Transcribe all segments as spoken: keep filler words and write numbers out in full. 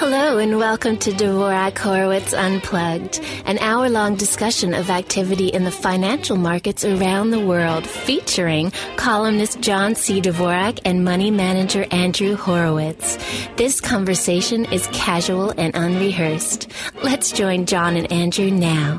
Hello and welcome to Dvorak Horowitz Unplugged, an hour-long discussion of activity in the financial markets around the world, featuring columnist John C. Dvorak and money manager Andrew Horowitz. This conversation is casual and unrehearsed. Let's join John and Andrew now.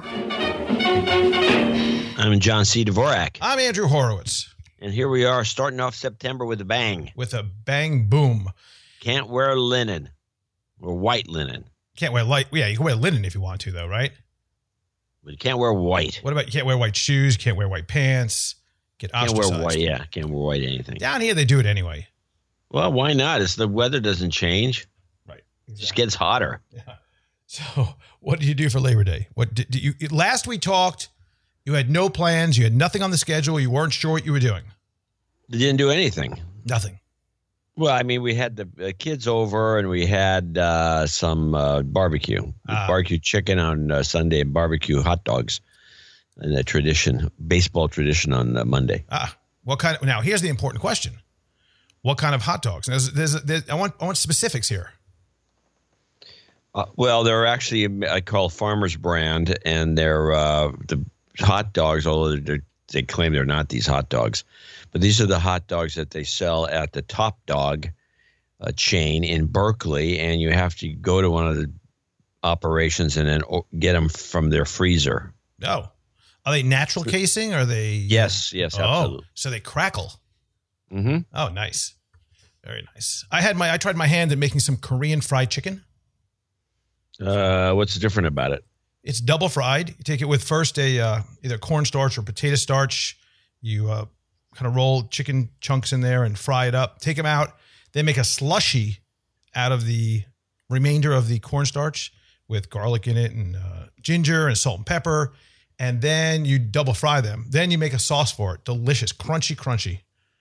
I'm John C. Dvorak. I'm Andrew Horowitz. And here we are, starting off September with a bang. With a bang boom. Can't wear linen. Or white linen. Can't wear light. Yeah, you can wear linen if you want to, though, right? But you can't wear white. What about you can't wear white shoes? You can't wear white pants. Get ostracized. Can't wear white. Yeah, can't wear white anything. Down here, they do it anyway. Well, why not? It's the weather doesn't change. Right. Exactly. It just gets hotter. Yeah. So, what did you do for Labor Day? What did, did you? Last we talked, you had no plans. You had nothing on the schedule. You weren't sure what you were doing. You didn't do anything. Nothing. Well, I mean, we had the uh, kids over, and we had uh, some uh, barbecue, uh, barbecue chicken on uh, Sunday, and barbecue hot dogs, and a tradition, baseball tradition on uh, Monday. Ah, what kind of? Now, here's the important question: what kind of hot dogs? There's, there's, there's, I want, I want specifics here. Uh, well, they're actually I call Farmers Brand, and they're uh, the hot dogs. Although they're, they claim they're not these hot dogs. But these are the hot dogs that they sell at the Top Dog uh, chain in Berkeley, and you have to go to one of the operations and then get them from their freezer. Oh, are they natural casing? Or are they? Yes, yes, absolutely. Oh, so they crackle. Mm-hmm. Oh, nice, very nice. I had my I tried my hand at making some Korean fried chicken. Uh, what's different about it? It's double fried. You take it with first a uh, either cornstarch or potato starch. You uh, kind of roll chicken chunks in there and fry it up. Take them out. Then make a slushy out of the remainder of the cornstarch with garlic in it and uh, ginger and salt and pepper. And then you double fry them. Then you make a sauce for it. Delicious, crunchy, crunchy.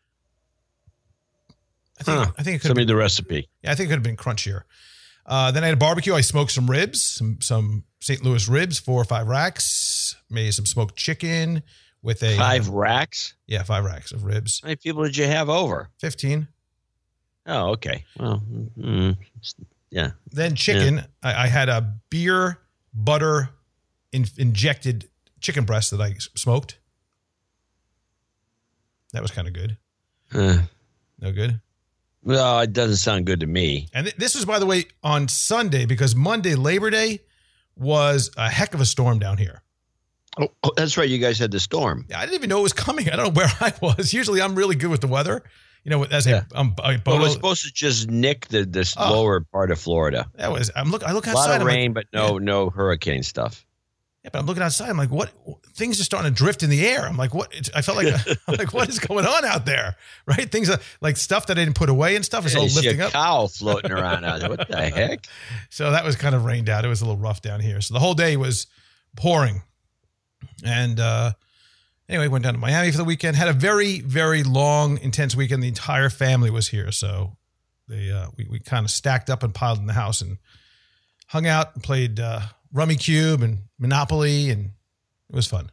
I think, huh. I think it could Send me been, the recipe. Yeah, I think it could have been crunchier. Uh, then I had a barbecue. I smoked some ribs, some some Saint Louis ribs, four or five racks. Made some smoked chicken with a five uh, racks. Yeah, five racks of ribs. How many people did you have over? Fifteen. Oh, okay. Well, mm, yeah. Then chicken. Yeah. I, I had a beer butter in, injected chicken breast that I smoked. That was kind of good. Uh, no good. No, it doesn't sound good to me. And th- this was, by the way, on Sunday, because Monday, Labor Day, was a heck of a storm down here. Oh, oh, that's right. You guys had the storm. Yeah, I didn't even know it was coming. I don't know where I was. Usually I'm really good with the weather. You know, as yeah. a, um, a well, it was supposed to just nick the this oh, lower part of Florida. That was, I'm look, I look outside. A lot of I'm rain, like, but no, yeah. no hurricane stuff. Yeah, but I'm looking outside. I'm like, what? Things are starting to drift in the air. I'm like, what? It's, I felt like, I'm like, what is going on out there? Right? Things are like stuff that I didn't put away and stuff is yeah, all you lifting see a up. Cow floating around out there. What the heck? So that was kind of rained out. It was a little rough down here. So the whole day was pouring. And uh, anyway, went down to Miami for the weekend. Had a very, very long, intense weekend. The entire family was here. So they uh, we, we kind of stacked up and piled in the house and hung out and played uh, Rummy Cube and Monopoly, and it was fun.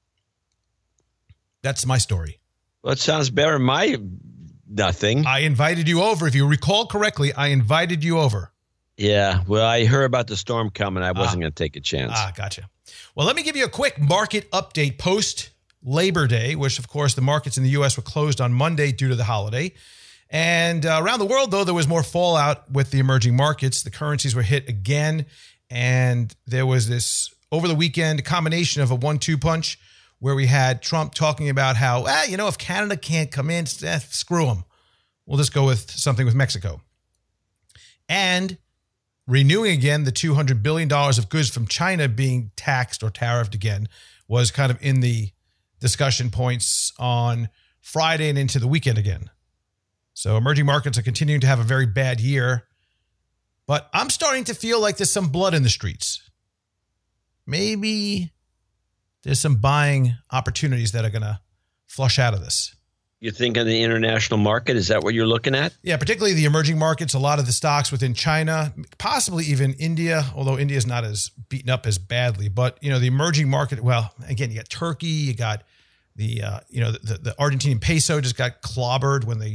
That's my story. Well, it sounds better than my nothing. I invited you over. If you recall correctly, I invited you over. Yeah. Well, I heard about the storm coming. I wasn't ah. going to take a chance. Ah, gotcha. Well, let me give you a quick market update post Labor Day, which, of course, the markets in the U S were closed on Monday due to the holiday. And uh, around the world, though, there was more fallout with the emerging markets. The currencies were hit again. And there was this, over the weekend, combination of a one two punch where we had Trump talking about how, ah, you know, if Canada can't come in, eh, screw them. We'll just go with something with Mexico. And renewing again the two hundred billion dollars of goods from China being taxed or tariffed again was kind of in the discussion points on Friday and into the weekend again. So emerging markets are continuing to have a very bad year. But I'm starting to feel like there's some blood in the streets. Maybe there's some buying opportunities that are going to flush out of this. You think in the international market, is that what you're looking at? Yeah, particularly the emerging markets, a lot of the stocks within China, possibly even India, although India is not as beaten up as badly. But, you know, the emerging market, well, again, you got Turkey, you got the, uh, you know, the, the Argentinian peso just got clobbered when they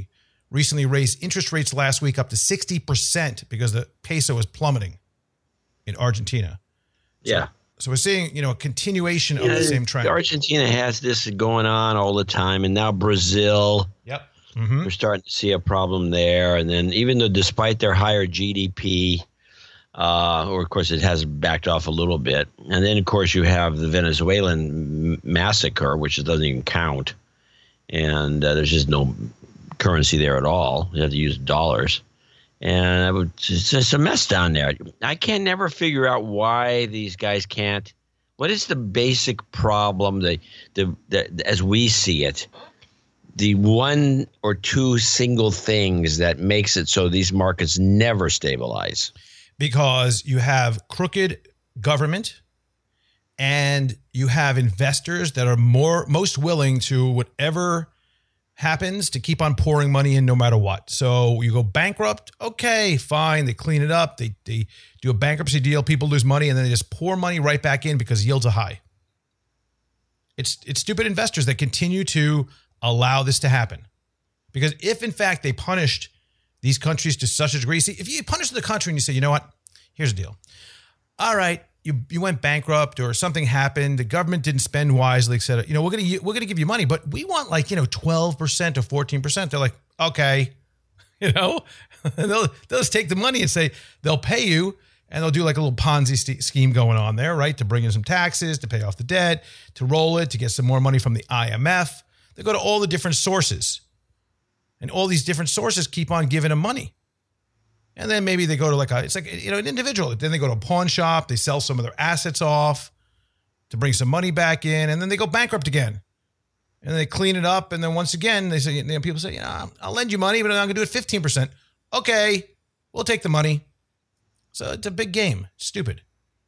recently raised interest rates last week up to sixty percent because the peso is plummeting in Argentina. Yeah. So, so we're seeing, you know, a continuation yeah, of the same trend. Argentina has this going on all the time, and now Brazil. Yep. Mm-hmm. We're starting to see a problem there. And then even though despite their higher G D P, uh, or of course it has backed off a little bit. And then, of course, you have the Venezuelan m- massacre, which doesn't even count. And uh, there's just no currency there at all. You have to use dollars. And I would, it's just a mess down there. I can never figure out why these guys can't. What is the basic problem that, the, the, as we see it, the one or two single things that makes it so these markets never stabilize? Because you have crooked government and you have investors that are more most willing to whatever happens to keep on pouring money in no matter what. So you go bankrupt, okay, fine. They clean it up. They they do a bankruptcy deal. People lose money and then they just pour money right back in because yields are high. It's it's stupid investors that continue to allow this to happen. Because if in fact they punished these countries to such a degree, see, if you punish the country and you say, you know what, here's the deal. All right, you you went bankrupt or something happened, the government didn't spend wisely, et cetera. You know, we're gonna we're gonna give you money, but we want like, you know, twelve percent or fourteen percent. They're like, okay, you know, and they'll they'll just take the money and say they'll pay you, and they'll do like a little Ponzi st- scheme going on there, right? To bring in some taxes, to pay off the debt, to roll it, to get some more money from the I M F. They go to all the different sources. And all these different sources keep on giving them money. And then maybe they go to like a, it's like, you know, an individual. Then they go to a pawn shop. They sell some of their assets off to bring some money back in. And then they go bankrupt again. And they clean it up. And then once again, they say, you know, people say, yeah, I'll lend you money, but I'm going to do it fifteen percent. Okay, we'll take the money. So it's a big game. It's stupid.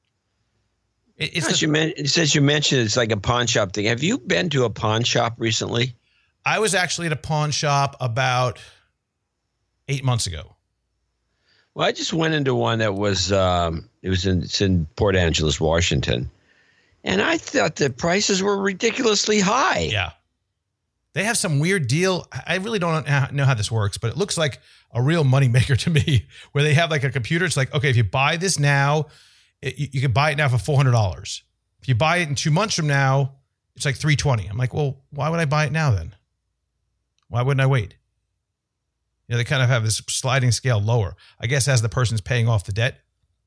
It, it's As the, you men- since you mentioned it's like a pawn shop thing, have you been to a pawn shop recently? I was actually at a pawn shop about eight months ago. Well, I just went into one that was, um, it was in, it's in Port Angeles, Washington. And I thought the prices were ridiculously high. Yeah. They have some weird deal. I really don't know how this works, but it looks like a real moneymaker to me, where they have like a computer. It's like, okay, if you buy this now, it, you, you can buy it now for four hundred dollars. If you buy it in two months from now, it's like three hundred twenty dollars. I'm like, well, why would I buy it now then? Why wouldn't I wait? You know, they kind of have this sliding scale lower, I guess, as the person's paying off the debt.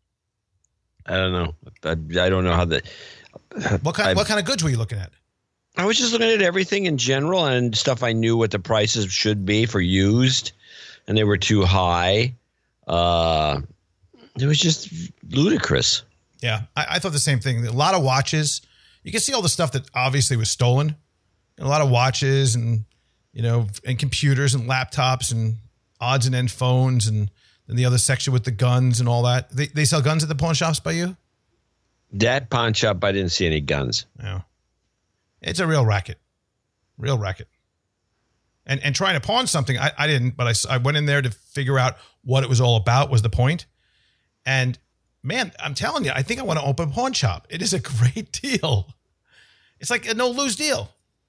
I don't know. I, I don't know how that. What kind? I've, what kind of goods were you looking at? I was just looking at everything in general and stuff I knew what the prices should be for used, and they were too high. Uh, it was just ludicrous. Yeah, I, I thought the same thing. A lot of watches. You can see all the stuff that obviously was stolen. A lot of watches and, you know, and computers and laptops and odds and end phones, and then the other section with the guns and all that. They they sell guns at the pawn shops by you? That pawn shop, I didn't see any guns. No. It's a real racket. Real racket. And and trying to pawn something, I, I didn't, but I, I went in there to figure out what it was all about, was the point. And man, I'm telling you, I think I want to open a pawn shop. It is a great deal. It's like a no-lose deal.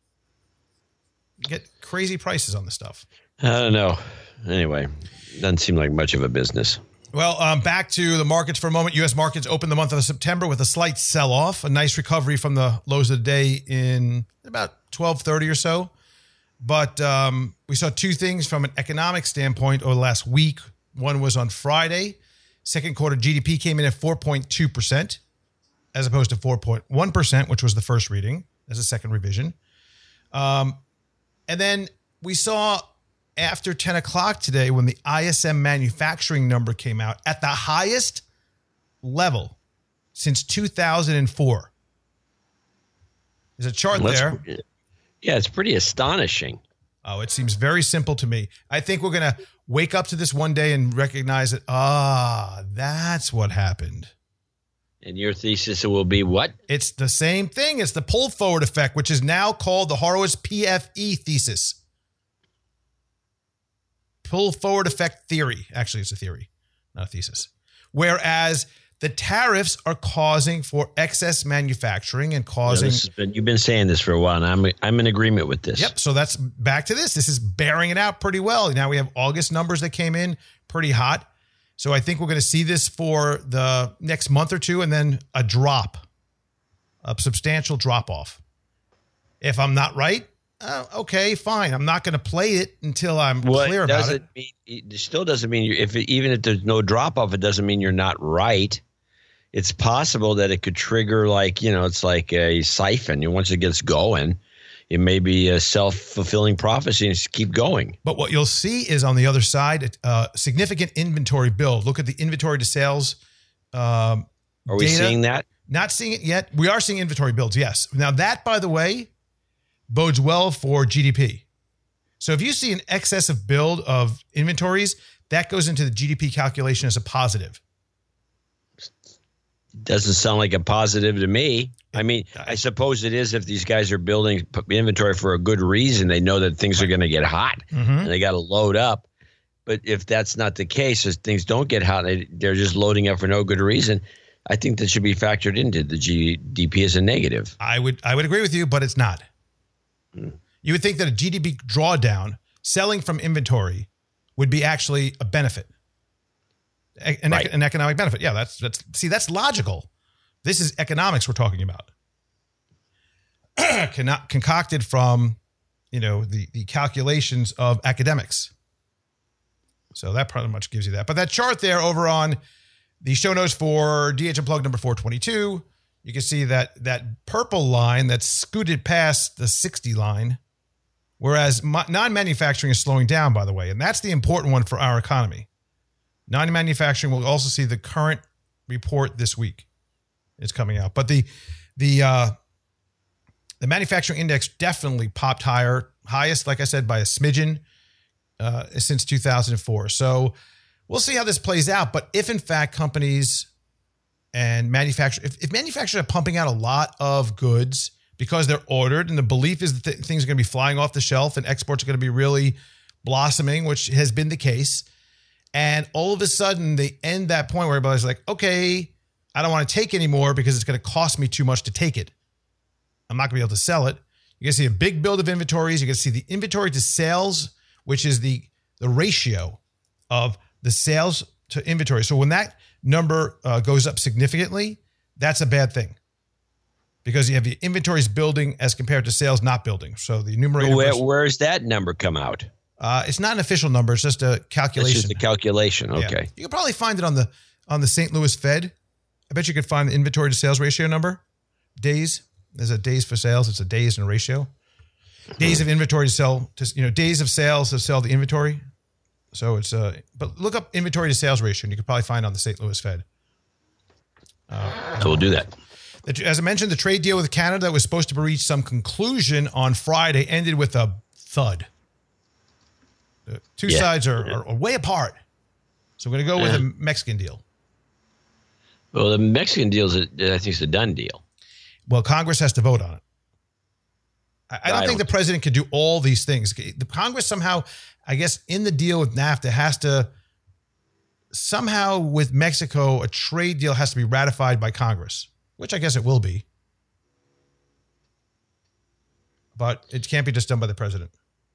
You get crazy prices on the stuff. I don't know. Anyway, doesn't seem like much of a business. Well, um, back to the markets for a moment. U S markets opened the month of September with a slight sell-off, a nice recovery from the lows of the day in about twelve thirty or so. But um, we saw two things from an economic standpoint over the last week. One was on Friday. Second quarter G D P came in at four point two percent as opposed to four point one percent, which was the first reading as a second revision. Um, and then we saw after ten o'clock today, when the I S M manufacturing number came out at the highest level since two thousand four. There's a chart Let's, there. Yeah, it's pretty astonishing. Oh, it seems very simple to me. I think we're going to wake up to this one day and recognize that, ah, that's what happened. And your thesis will be what? It's the same thing. It's the pull forward effect, which is now called the Horowitz P F E thesis. Pull forward effect theory. Actually, it's a theory, not a thesis. Whereas the tariffs are causing for excess manufacturing and causing. Yeah, this has been, you've been saying this for a while, and I'm I'm in agreement with this. Yep. So that's back to this. This is bearing it out pretty well. Now we have August numbers that came in pretty hot. So I think we're going to see this for the next month or two, and then a drop, a substantial drop off. If I'm not right, uh, okay, fine. I'm not going to play it until I'm well, clear it about it. Mean, it still doesn't mean you're, if it, even if there's no drop off, it doesn't mean you're not right. It's possible that it could trigger, like, you know, it's like a siphon. And once it gets going, it may be a self-fulfilling prophecy and just keep going. But what you'll see is on the other side, uh, significant inventory build. Look at the inventory to sales um, Are we data. seeing that? Not seeing it yet. We are seeing inventory builds, yes. Now that, by the way, bodes well for G D P. So if you see an excess of build of inventories, that goes into the G D P calculation as a positive. Doesn't sound like a positive to me. I mean, I suppose it is if these guys are building inventory for a good reason. They know that things are going to get hot mm-hmm. and they got to load up. But if that's not the case, as things don't get hot, they, they're just loading up for no good reason, I think that should be factored into the G D P as a negative. I would I would agree with you, but it's not. Hmm. You would think that a G D P drawdown, selling from inventory, would be actually a benefit. An, right. an economic benefit. Yeah, that's that's see, that's logical. This is economics we're talking about. Con- concocted from, you know, the, the calculations of academics. So that pretty much gives you that. But that chart there over on the show notes for D H Unplugged number four twenty-two, you can see that that purple line that's scooted past the sixty line, whereas non-manufacturing is slowing down, by the way. And that's the important one for our economy. Non-manufacturing, we'll also see the current report this week is coming out. But the the uh, the manufacturing index definitely popped higher, highest, like I said, by a smidgen uh, since two thousand four. So we'll see how this plays out. But if, in fact, companies and manufacturers, if, if manufacturers are pumping out a lot of goods because they're ordered and the belief is that th- things are going to be flying off the shelf and exports are going to be really blossoming, which has been the case, and all of a sudden they end that point where everybody's like, okay, I don't want to take anymore because it's going to cost me too much to take it. I'm not going to be able to sell it. You're going to see a big build of inventories. You're going to see the inventory to sales, which is the, the ratio of the sales to inventory. So when that number uh, goes up significantly, that's a bad thing because you have the inventories building as compared to sales not building. So the numerator. Where, versus, where's that number come out? Uh, it's not an official number. It's just a calculation. It's just a calculation. Okay. Yeah. You can probably find it on the on the Saint Louis Fed. I bet you could find the inventory to sales ratio number. Days. There's a days for sales. It's a days and a ratio. Days of inventory to sell to, you know, days of sales to sell the inventory. So it's uh but look up inventory to sales ratio and you could probably find it on the Saint Louis Fed. Uh, so we'll do that. As I mentioned, the trade deal with Canada that was supposed to reach some conclusion on Friday ended with a thud. The two yeah. sides are, are, are way apart. So we're going to go with uh, a Mexican deal. Well, the Mexican deal, is, I think, is a done deal. Well, Congress has to vote on it. I, I don't I think don't. the president could do all these things. The Congress somehow, I guess, in the deal with NAFTA has to, somehow with Mexico, a trade deal has to be ratified by Congress, which I guess it will be. But it can't be just done by the president.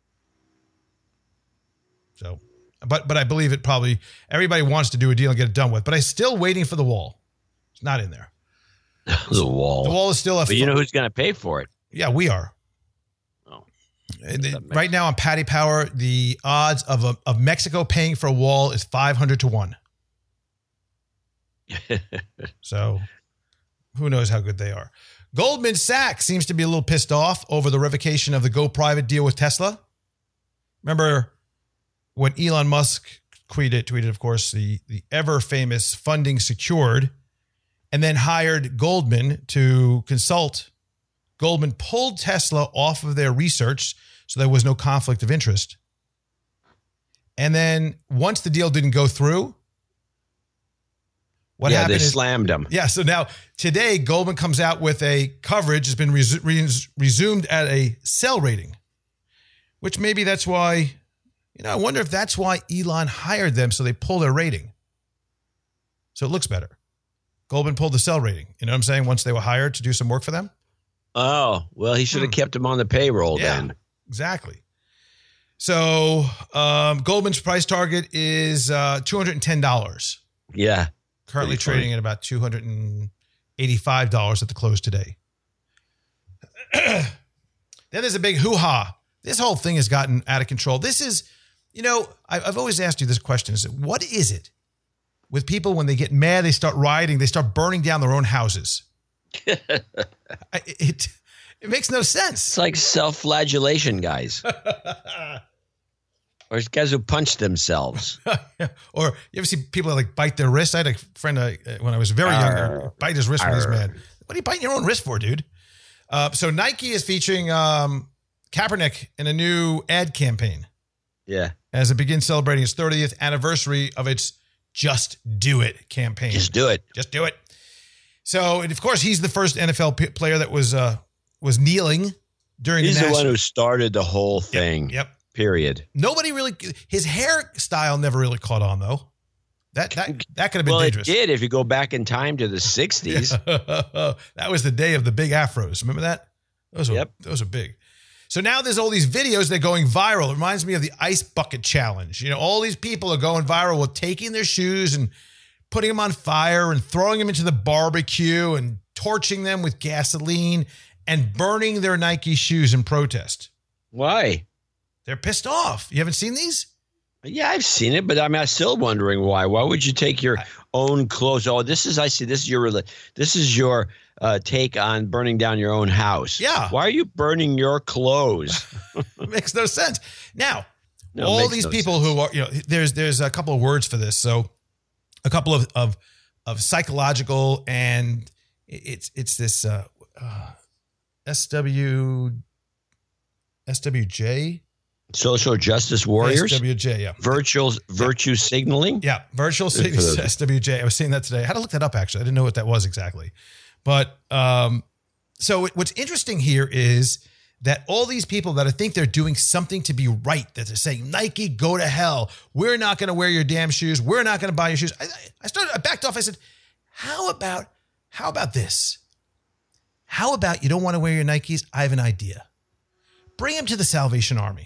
So, but but I believe it probably, everybody wants to do a deal and get it done with. But I'm still waiting for the wall. It's not in there. The wall. The wall is still a. But you know who's going to pay for it? Yeah, we are. Oh. The, right now on Paddy Power, the odds of a, of Mexico paying for a wall is five hundred to one. So, who knows how good they are. Goldman Sachs seems to be a little pissed off over the revocation of the go private deal with Tesla. Remember when Elon Musk tweeted, tweeted, of course, the, the ever famous funding secured, and then hired Goldman to consult. Goldman pulled Tesla off of their research, so there was no conflict of interest. And then once the deal didn't go through, what yeah, happened they is, slammed him. Yeah, so now today Goldman comes out with a coverage has been res- res- resumed at a sell rating, which maybe that's why, you know, I wonder if that's why Elon hired them, so they pull their rating. So it looks better. Goldman pulled the sell rating. You know what I'm saying? Once they were hired to do some work for them. Oh, well, he should have hmm. kept him on the payroll yeah, then. Exactly. So um, Goldman's price target is uh, two hundred ten dollars. Yeah. Currently trading at about two hundred eighty-five dollars at the close today. Then there's a big hoo-ha. This whole thing has gotten out of control. This is, you know, I've always asked you this question. Is what is it with people when they get mad, they start rioting, they start burning down their own houses? I, it it makes no sense. It's like self-flagellation, guys. Or guys who punch themselves. Or you ever see people that like bite their wrists? I had a friend uh, when I was very young bite his wrist when he's mad. What are you biting your own wrist for, dude? Uh, so Nike is featuring um, Kaepernick in a new ad campaign. Yeah. As it begins celebrating its thirtieth anniversary of its Just Do It campaign. Just do it. Just do it. So, and of course, he's the first N F L p- player that was uh, was kneeling during he's the the national- one who started the whole thing. Yep. yep. Period. Nobody really, his hairstyle never really caught on, though. That that that could have been well, dangerous. Well, it did if you go back in time to the sixties. That was the day of the big afros. Remember that? Those were, yep. those are big. So now there's all these videos that are going viral. It reminds me of the ice bucket challenge. You know, all these people are going viral with taking their shoes and putting them on fire and throwing them into the barbecue and torching them with gasoline and burning their Nike shoes in protest. Why? They're pissed off. You haven't seen these? Yeah, I've seen it, but I'm still wondering why. Why would you take your own clothes? Oh, this is, I see, this is your, this is your uh, take on burning down your own house. Yeah. Why are you burning your clothes? It makes no sense. Now, no, all these no people sense. who are, you know, there's there's a couple of words for this. So a couple of of, of psychological, and it's it's this uh, uh, S W S W J. Social justice warriors. S W J, yeah. Virtual virtue signaling. Yeah, virtual signaling. S W J. I was seeing that today. I had to look that up, actually. I didn't know what that was exactly. But um, so what's interesting here is that all these people that I think they're doing something to be right, that they're saying, Nike, go to hell. We're not going to wear your damn shoes. We're not going to buy your shoes. I, I started, I backed off. I said, how about, how about this? How about you don't want to wear your Nikes? I have an idea. Bring them to the Salvation Army.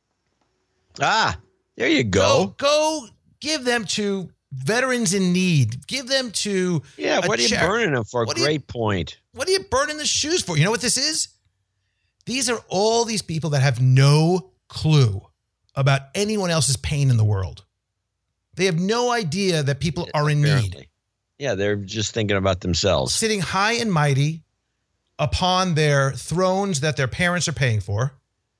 Ah, there you go. Go, go give them to veterans in need. Give them to yeah. What are you char- burning them for? What Great you, point. What are you burning the shoes for? You know what this is? These are all these people that have no clue about anyone else's pain in the world. They have no idea that people are in Apparently. need. Yeah, they're just thinking about themselves. Sitting high and mighty upon their thrones that their parents are paying for,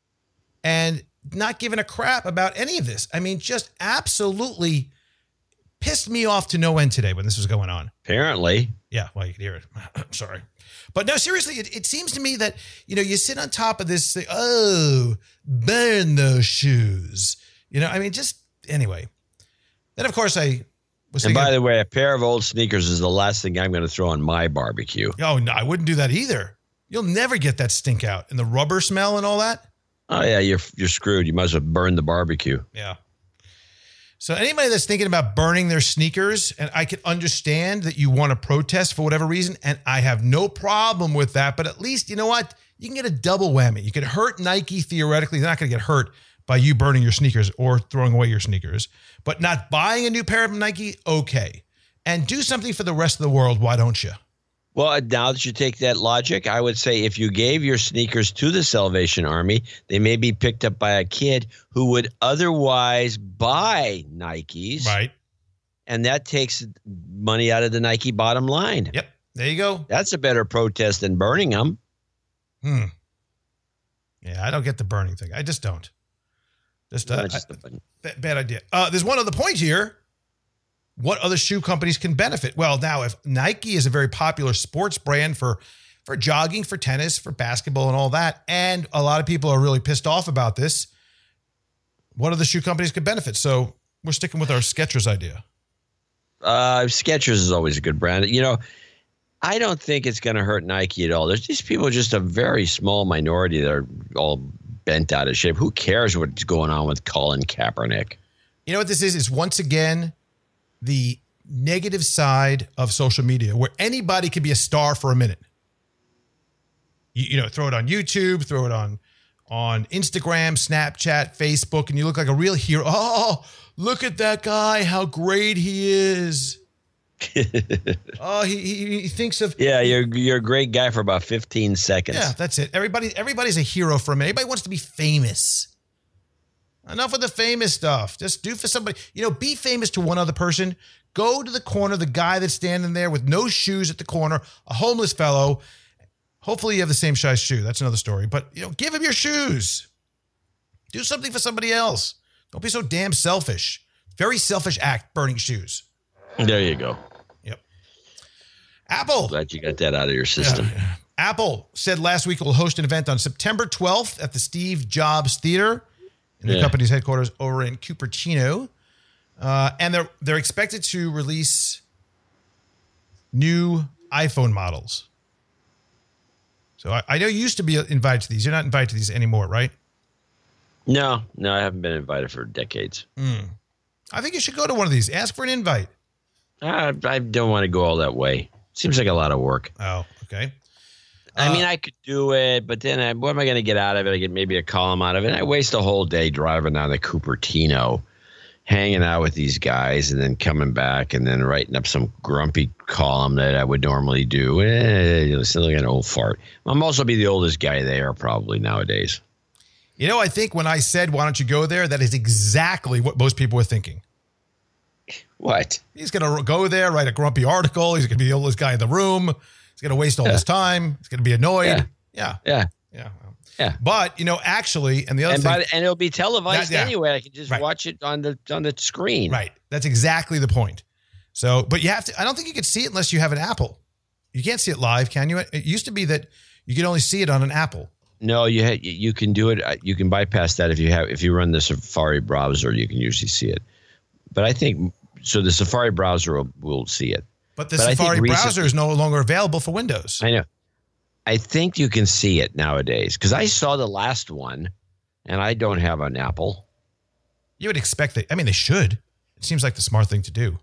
and not giving a crap about any of this. I mean, just absolutely pissed me off to no end today when this was going on. Apparently. Yeah, well, you can hear it. Sorry. But no, seriously, it, it seems to me that, you know, you sit on top of this, say, oh, burn those shoes. You know, I mean, just anyway. Then, of course, I was And thinking, by the way, a pair of old sneakers is the last thing I'm going to throw on my barbecue. oh, no, I wouldn't do that either. You'll never get that stink out. And the rubber smell and all that. Oh, yeah, you're you're screwed. You might as well burn the barbecue. Yeah. So anybody that's thinking about burning their sneakers, and I can understand that you want to protest for whatever reason, and I have no problem with that, but at least, you know what? You can get a double whammy. You could hurt Nike theoretically. They're not going to get hurt by you burning your sneakers or throwing away your sneakers, but not buying a new pair of Nike, okay. And do something for the rest of the world, why don't you? Well, now that you take that logic, I would say if you gave your sneakers to the Salvation Army, they may be picked up by a kid who would otherwise buy Nikes. Right. And that takes money out of the Nike bottom line. Yep. There you go. That's a better protest than burning them. Hmm. Yeah, I don't get the burning thing. I just don't. Just, uh, No, just I, a button. bad, bad idea. Uh, there's one other point here. What other shoe companies can benefit? Well, now if Nike is a very popular sports brand for, for jogging, for tennis, for basketball and all that, and a lot of people are really pissed off about this, what other shoe companies could benefit? So we're sticking with our Skechers idea. Uh, Skechers is always a good brand. You know, I don't think it's going to hurt Nike at all. There's these people, just a very small minority that are all bent out of shape. Who cares what's going on with Colin Kaepernick? You know what this is? It's once again the negative side of social media where anybody can be a star for a minute. You, you know, throw it on YouTube, throw it on on Instagram, Snapchat, Facebook, and you look like a real hero. Oh, look at that guy, how great he is. oh, he, he he thinks of yeah. You're you're a great guy for about fifteen seconds. Yeah, that's it. Everybody everybody's a hero for a minute. Everybody wants to be famous. Enough of the famous stuff. Just do for somebody. You know, be famous to one other person. Go to the corner, the guy that's standing there with no shoes at the corner, a homeless fellow. Hopefully you have the same size shoe. That's another story. But, you know, give him your shoes. Do something for somebody else. Don't be so damn selfish. Very selfish act, burning shoes. There you go. Yep. Apple. Glad you got that out of your system. Yeah. Apple said last week it will host an event on September twelfth at the Steve Jobs Theater in the yeah. company's headquarters over in Cupertino. Uh, and they're they're expected to release new iPhone models. So I, I know you used to be invited to these. You're not invited to these anymore, right? No, no, I haven't been invited for decades. Mm. I think you should go to one of these. Ask for an invite. I, I don't want to go all that way. Seems like a lot of work. Oh, okay. I uh, mean, I could do it, but then I, what am I going to get out of it? I get maybe a column out of it. I waste a whole day driving down to Cupertino, hanging out with these guys, and then coming back and then writing up some grumpy column that I would normally do. Eh, you know, still like an old fart. I'm also be the oldest guy there probably nowadays. You know, I think when I said, why don't you go there, that is exactly what most people were thinking. What? He's going to go there, write a grumpy article. He's going to be the oldest guy in the room. He's going to waste all yeah. his time. He's going to be annoyed. Yeah. Yeah. Yeah. Yeah. Yeah. But, you know, actually, and the other and, thing. by the, and it'll be televised that, yeah. anyway. I can just right. watch it on the on the screen. Right. That's exactly the point. So, but you have to, I don't think you could see it unless you have an Apple. You can't see it live, can you? It used to be that you could only see it on an Apple. No, you ha- you can do it. You can bypass that if you have if you run the Safari browser. You can usually see it. But I think so. The Safari browser will, will see it. But the but Safari browser recently, is no longer available for Windows. I know. I think you can see it nowadays because I saw the last one, and I don't have an Apple. You would expect that. I mean, they should. It seems like the smart thing to do.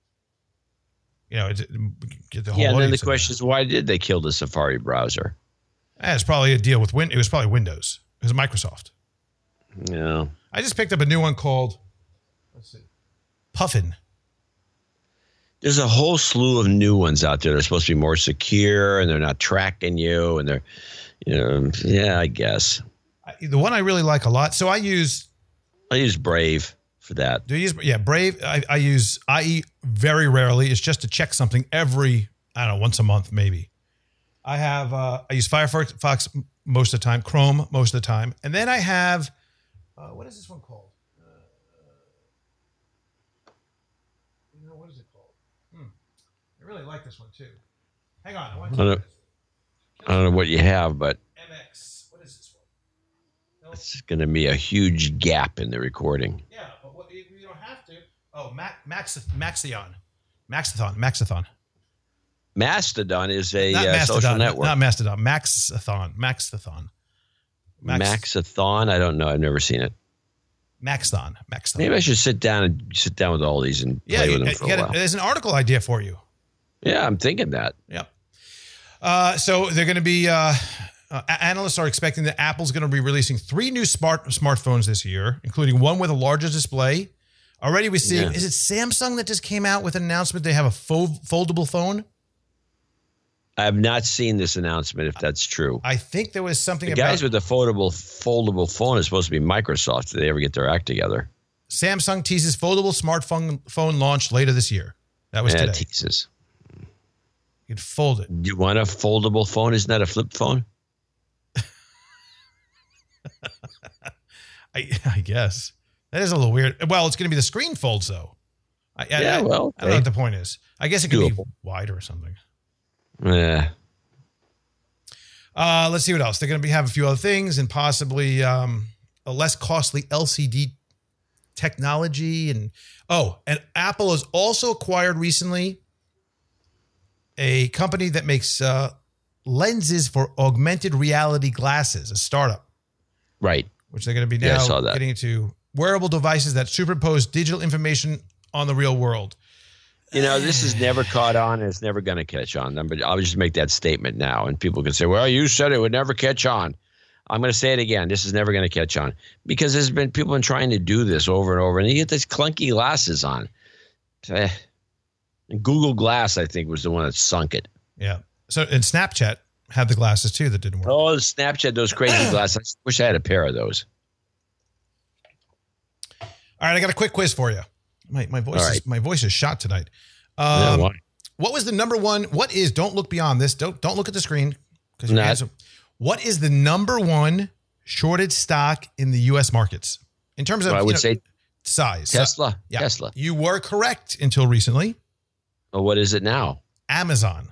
You know, get the whole. Yeah, and then the question is, why did they kill the Safari browser? Eh, it's probably a deal with Win. It was probably Windows. It was Microsoft. Yeah. I just picked up a new one called, let's see, Puffin. There's a whole slew of new ones out there. They're supposed to be more secure, and they're not tracking you, and they're, you know, yeah, I guess. I, the one I really like a lot. So I use. I use Brave for that. Do you use? Yeah, Brave. I, I use I E very rarely. It's just to check something every, I don't know, once a month maybe. I have, uh, I use Firefox Fox most of the time, Chrome most of the time. And then I have, uh, what is this one called? Uh, you know, what is it called? Hmm. I really like this one too. Hang on. I, want I, don't, I don't know what you have, but M X. What is this one? No. It's going to be a huge gap in the recording. Yeah, but what, you don't have to. Oh, Max, Maxion. Maxathon. Maxathon. Mastodon is a not uh, Mastodon, social network. Not Mastodon. Maxathon. Maxathon. Max, Maxathon? I don't know. I've never seen it. Maxthon. Maxthon. Maybe I should sit down and sit down with all these and yeah, play you, with them for you a gotta, while. There's an article idea for you. Yeah, I'm thinking that. Yep. Uh, so they're going to be, uh, uh, analysts are expecting that Apple's going to be releasing three new smart smartphones this year, including one with a larger display. Already we see, yeah. Is it Samsung that just came out with an announcement they have a fo- foldable phone? I have not seen this announcement, if that's true. I think there was something the about... guys with the foldable foldable phone is supposed to be Microsoft. Did they ever get their act together? Samsung teases foldable smartphone phone launch later this year. That was yeah, today. teases. You could fold it. Do you want a foldable phone? Isn't that a flip phone? I, I guess. That is a little weird. Well, it's going to be the screen folds, though. I, yeah, I, well. I don't know what the point is. I guess it could Doable. be wider or something. Yeah. Uh, let's see what else. They're going to be have a few other things and possibly um, a less costly L C D technology. And oh, and Apple has also acquired recently a company that makes uh, lenses for augmented reality glasses, a startup. Right. Which they're going to be Yeah, I now saw that. getting into wearable devices that superimpose digital information on the real world. You know, this is never caught on, and it's never going to catch on. But I'll just make that statement now, and people can say, well, you said it would never catch on. I'm going to say it again. This is never going to catch on because there's been people been trying to do this over and over, and you get these clunky glasses on. Eh. Google Glass, I think, was the one that sunk it. Yeah. So, and Snapchat had the glasses, too, that didn't work. Oh, Snapchat, those crazy glasses. I wish I had a pair of those. All right, I got a quick quiz for you. My my voice right. is my voice is shot tonight. Um, Yeah, why? What was the number one? What is? Don't look beyond this. Don't don't look at the screen because Nah. what is the number one shorted stock in the U S markets in terms of Well, I you would know, say size? Tesla. Yeah. Tesla. You were correct until recently. Well, what is it now? Amazon.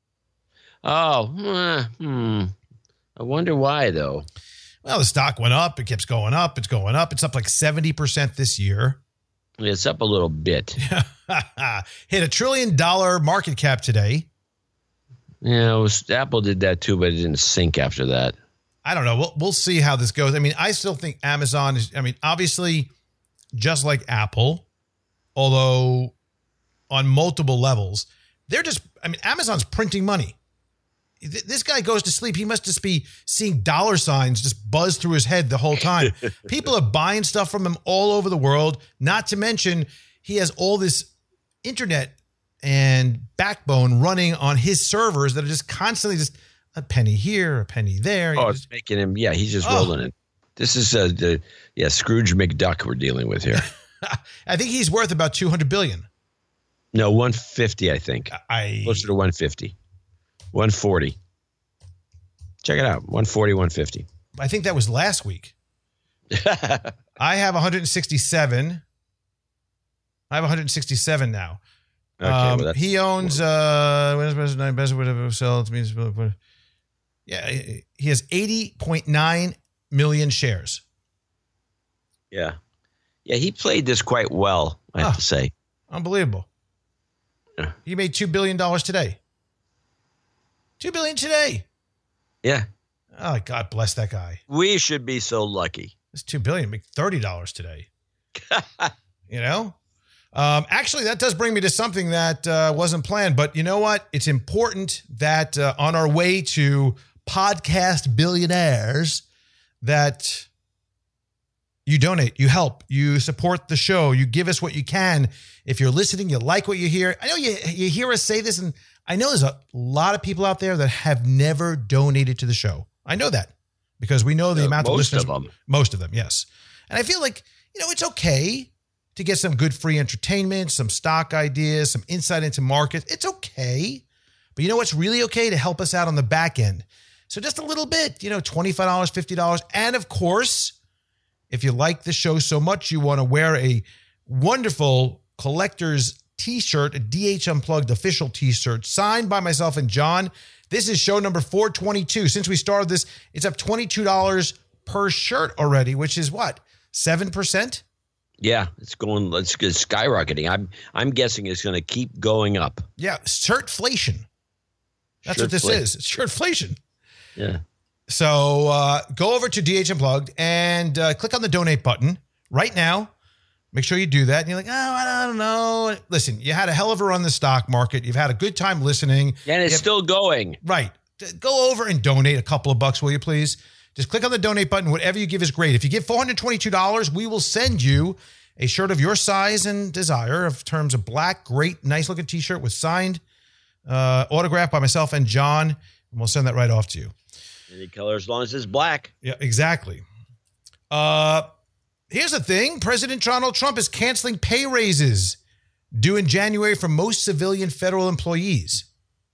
Oh, eh, hmm. I wonder why, though. Well, the stock went up. It keeps going up. It's going up. It's up like seventy percent this year. It's up a little bit. Hit a trillion dollar market cap today. Yeah, it was, Apple did that too, but it didn't sink after that. I don't know. We'll, we'll see how this goes. I mean, I still think Amazon is, I mean, obviously, just like Apple, although on multiple levels, they're just, I mean, Amazon's printing money. Th- This guy goes to sleep. He must just be seeing dollar signs just buzz through his head the whole time. People are buying stuff from him all over the world. Not to mention, he has all this internet and backbone running on his servers that are just constantly just a penny here, a penny there. Oh, You it's just- making him, yeah, he's just Oh. rolling it. This is uh, the, yeah, Scrooge McDuck we're dealing with here. I think he's worth about two hundred billion. No, one fifty, I think. I Closer to one fifty. one forty. Check it out. one forty, one fifty. I think that was last week. I have one hundred sixty-seven. I have one hundred sixty-seven now. Okay, um, well, that's, he owns uh when is best best whatever sell it means yeah, he has eighty point nine million shares. yeah. Yeah, he played this quite well, I have Ah. to say. Unbelievable. Yeah. He made two billion dollars today. two billion dollars today. Yeah. Oh, God bless that guy. We should be so lucky. It's two billion dollars, make thirty dollars today. You know? Um, actually, that does bring me to something that uh, wasn't planned, but you know what? It's important that uh, on our way to podcast billionaires, that you donate, you help, you support the show, you give us what you can. If you're listening, you like what you hear. I know you, you hear us say this, and I know there's a lot of people out there that have never donated to the show. I know that because we know the Uh, amount of most listeners. of them. Most of them, yes. And I feel like, you know, it's okay to get some good free entertainment, some stock ideas, some insight into markets. It's okay. But you know what's really okay? To help us out on the back end. So just a little bit, you know, twenty-five dollars, fifty dollars. And of course, if you like the show so much, you want to wear a wonderful collector's t-shirt, a D H Unplugged official t-shirt signed by myself and John. This is show number four twenty-two. Since we started this, it's up twenty-two dollars per shirt already, which is what? seven percent? Yeah, it's going, it's, it's skyrocketing. I'm I'm guessing it's going to keep going up. Yeah, shirtflation. That's what this Shirtflation. is. It's shirtflation. Yeah. So uh, go over to D H Unplugged and uh, click on the donate button right now. Make sure you do that. And you're like, oh, I don't know. Listen, you had a hell of a run in the stock market. You've had a good time listening. And it's You- still going. Right. D- Go over and donate a couple of bucks, will you please? Just click on the donate button. Whatever you give is great. If you give four hundred twenty-two dollars, we will send you a shirt of your size and desire of terms of black, great, nice looking t-shirt with signed uh, autograph by myself and John. And we'll send that right off to you. Any color as long as it's black. Yeah, exactly. Uh, here's the thing. President Donald Trump is canceling pay raises due in January for most civilian federal employees.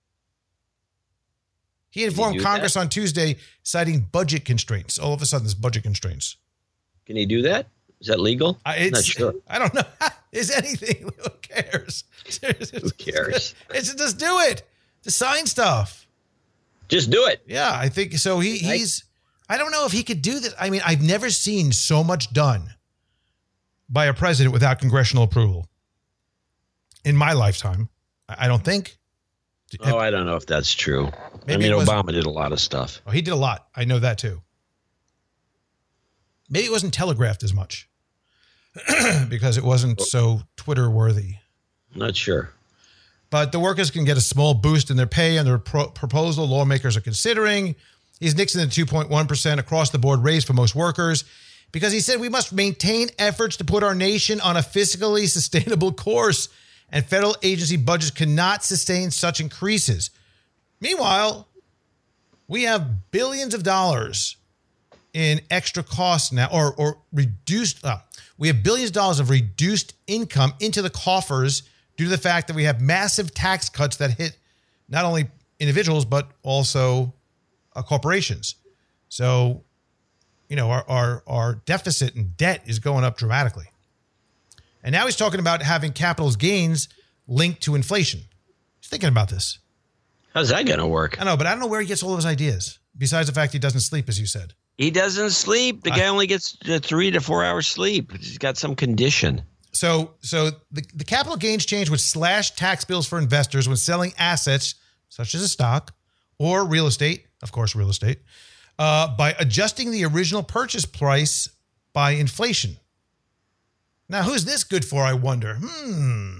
He informed do Congress that? on Tuesday, citing budget constraints. All of a sudden, there's budget constraints. Can he do that? Is that legal? I, I'm it's, not sure. I don't know. Is anything? Who cares? Who cares? It's just do it. Just sign stuff. Just do it. Yeah, I think so. He Right. he's. I don't know if he could do this. I mean, I've never seen so much done by a president without congressional approval in my lifetime. I I don't think. Oh, I don't know if that's true. Maybe I mean, it was- Obama did a lot of stuff. Oh, he did a lot. I know that too. Maybe it wasn't telegraphed as much because it wasn't so Twitter worthy. Not sure. but the workers can get a small boost in their pay under a pro- proposal lawmakers are considering. He's nixing the two point one percent across the board raise for most workers because he said we must maintain efforts to put our nation on a fiscally sustainable course, and federal agency budgets cannot sustain such increases. Meanwhile, we have billions of dollars in extra costs now, or or reduced. Uh, we have billions of dollars of reduced income into the coffers due to the fact that we have massive tax cuts that hit not only individuals but also uh, corporations. So, you know, our, our our deficit and debt is going up dramatically. And now he's talking about having capital gains linked to inflation. He's thinking about this. How's that going to work? I know, but I don't know where he gets all of his ideas, besides the fact he doesn't sleep, as you said. He doesn't sleep. The guy I, only gets three to four hours sleep. He's got some condition. So so the, the capital gains change would slash tax bills for investors when selling assets, such as a stock or real estate, of course, real estate, uh, by adjusting the original purchase price by inflation. Now, who's this good for, I wonder? Hmm.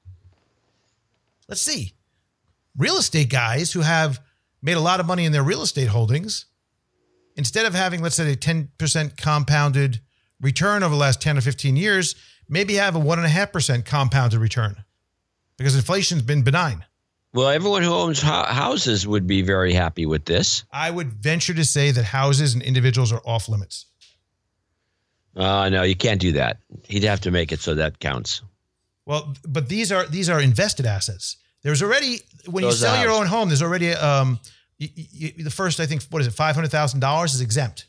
Let's see. Real estate guys who have made a lot of money in their real estate holdings, instead of having, let's say, a ten percent compounded return over the last ten or fifteen years, maybe have a one point five percent compounded return because inflation's been benign. Well, everyone who owns ho- houses would be very happy with this. I would venture to say that houses and individuals are off limits. Uh, no, you can't do that. He'd have to make it so that counts. Well, but these are these are invested assets. There's already, when Those you sell are your house. own home, there's already, um, you, you, the first, I think, what is it, five hundred thousand dollars is exempt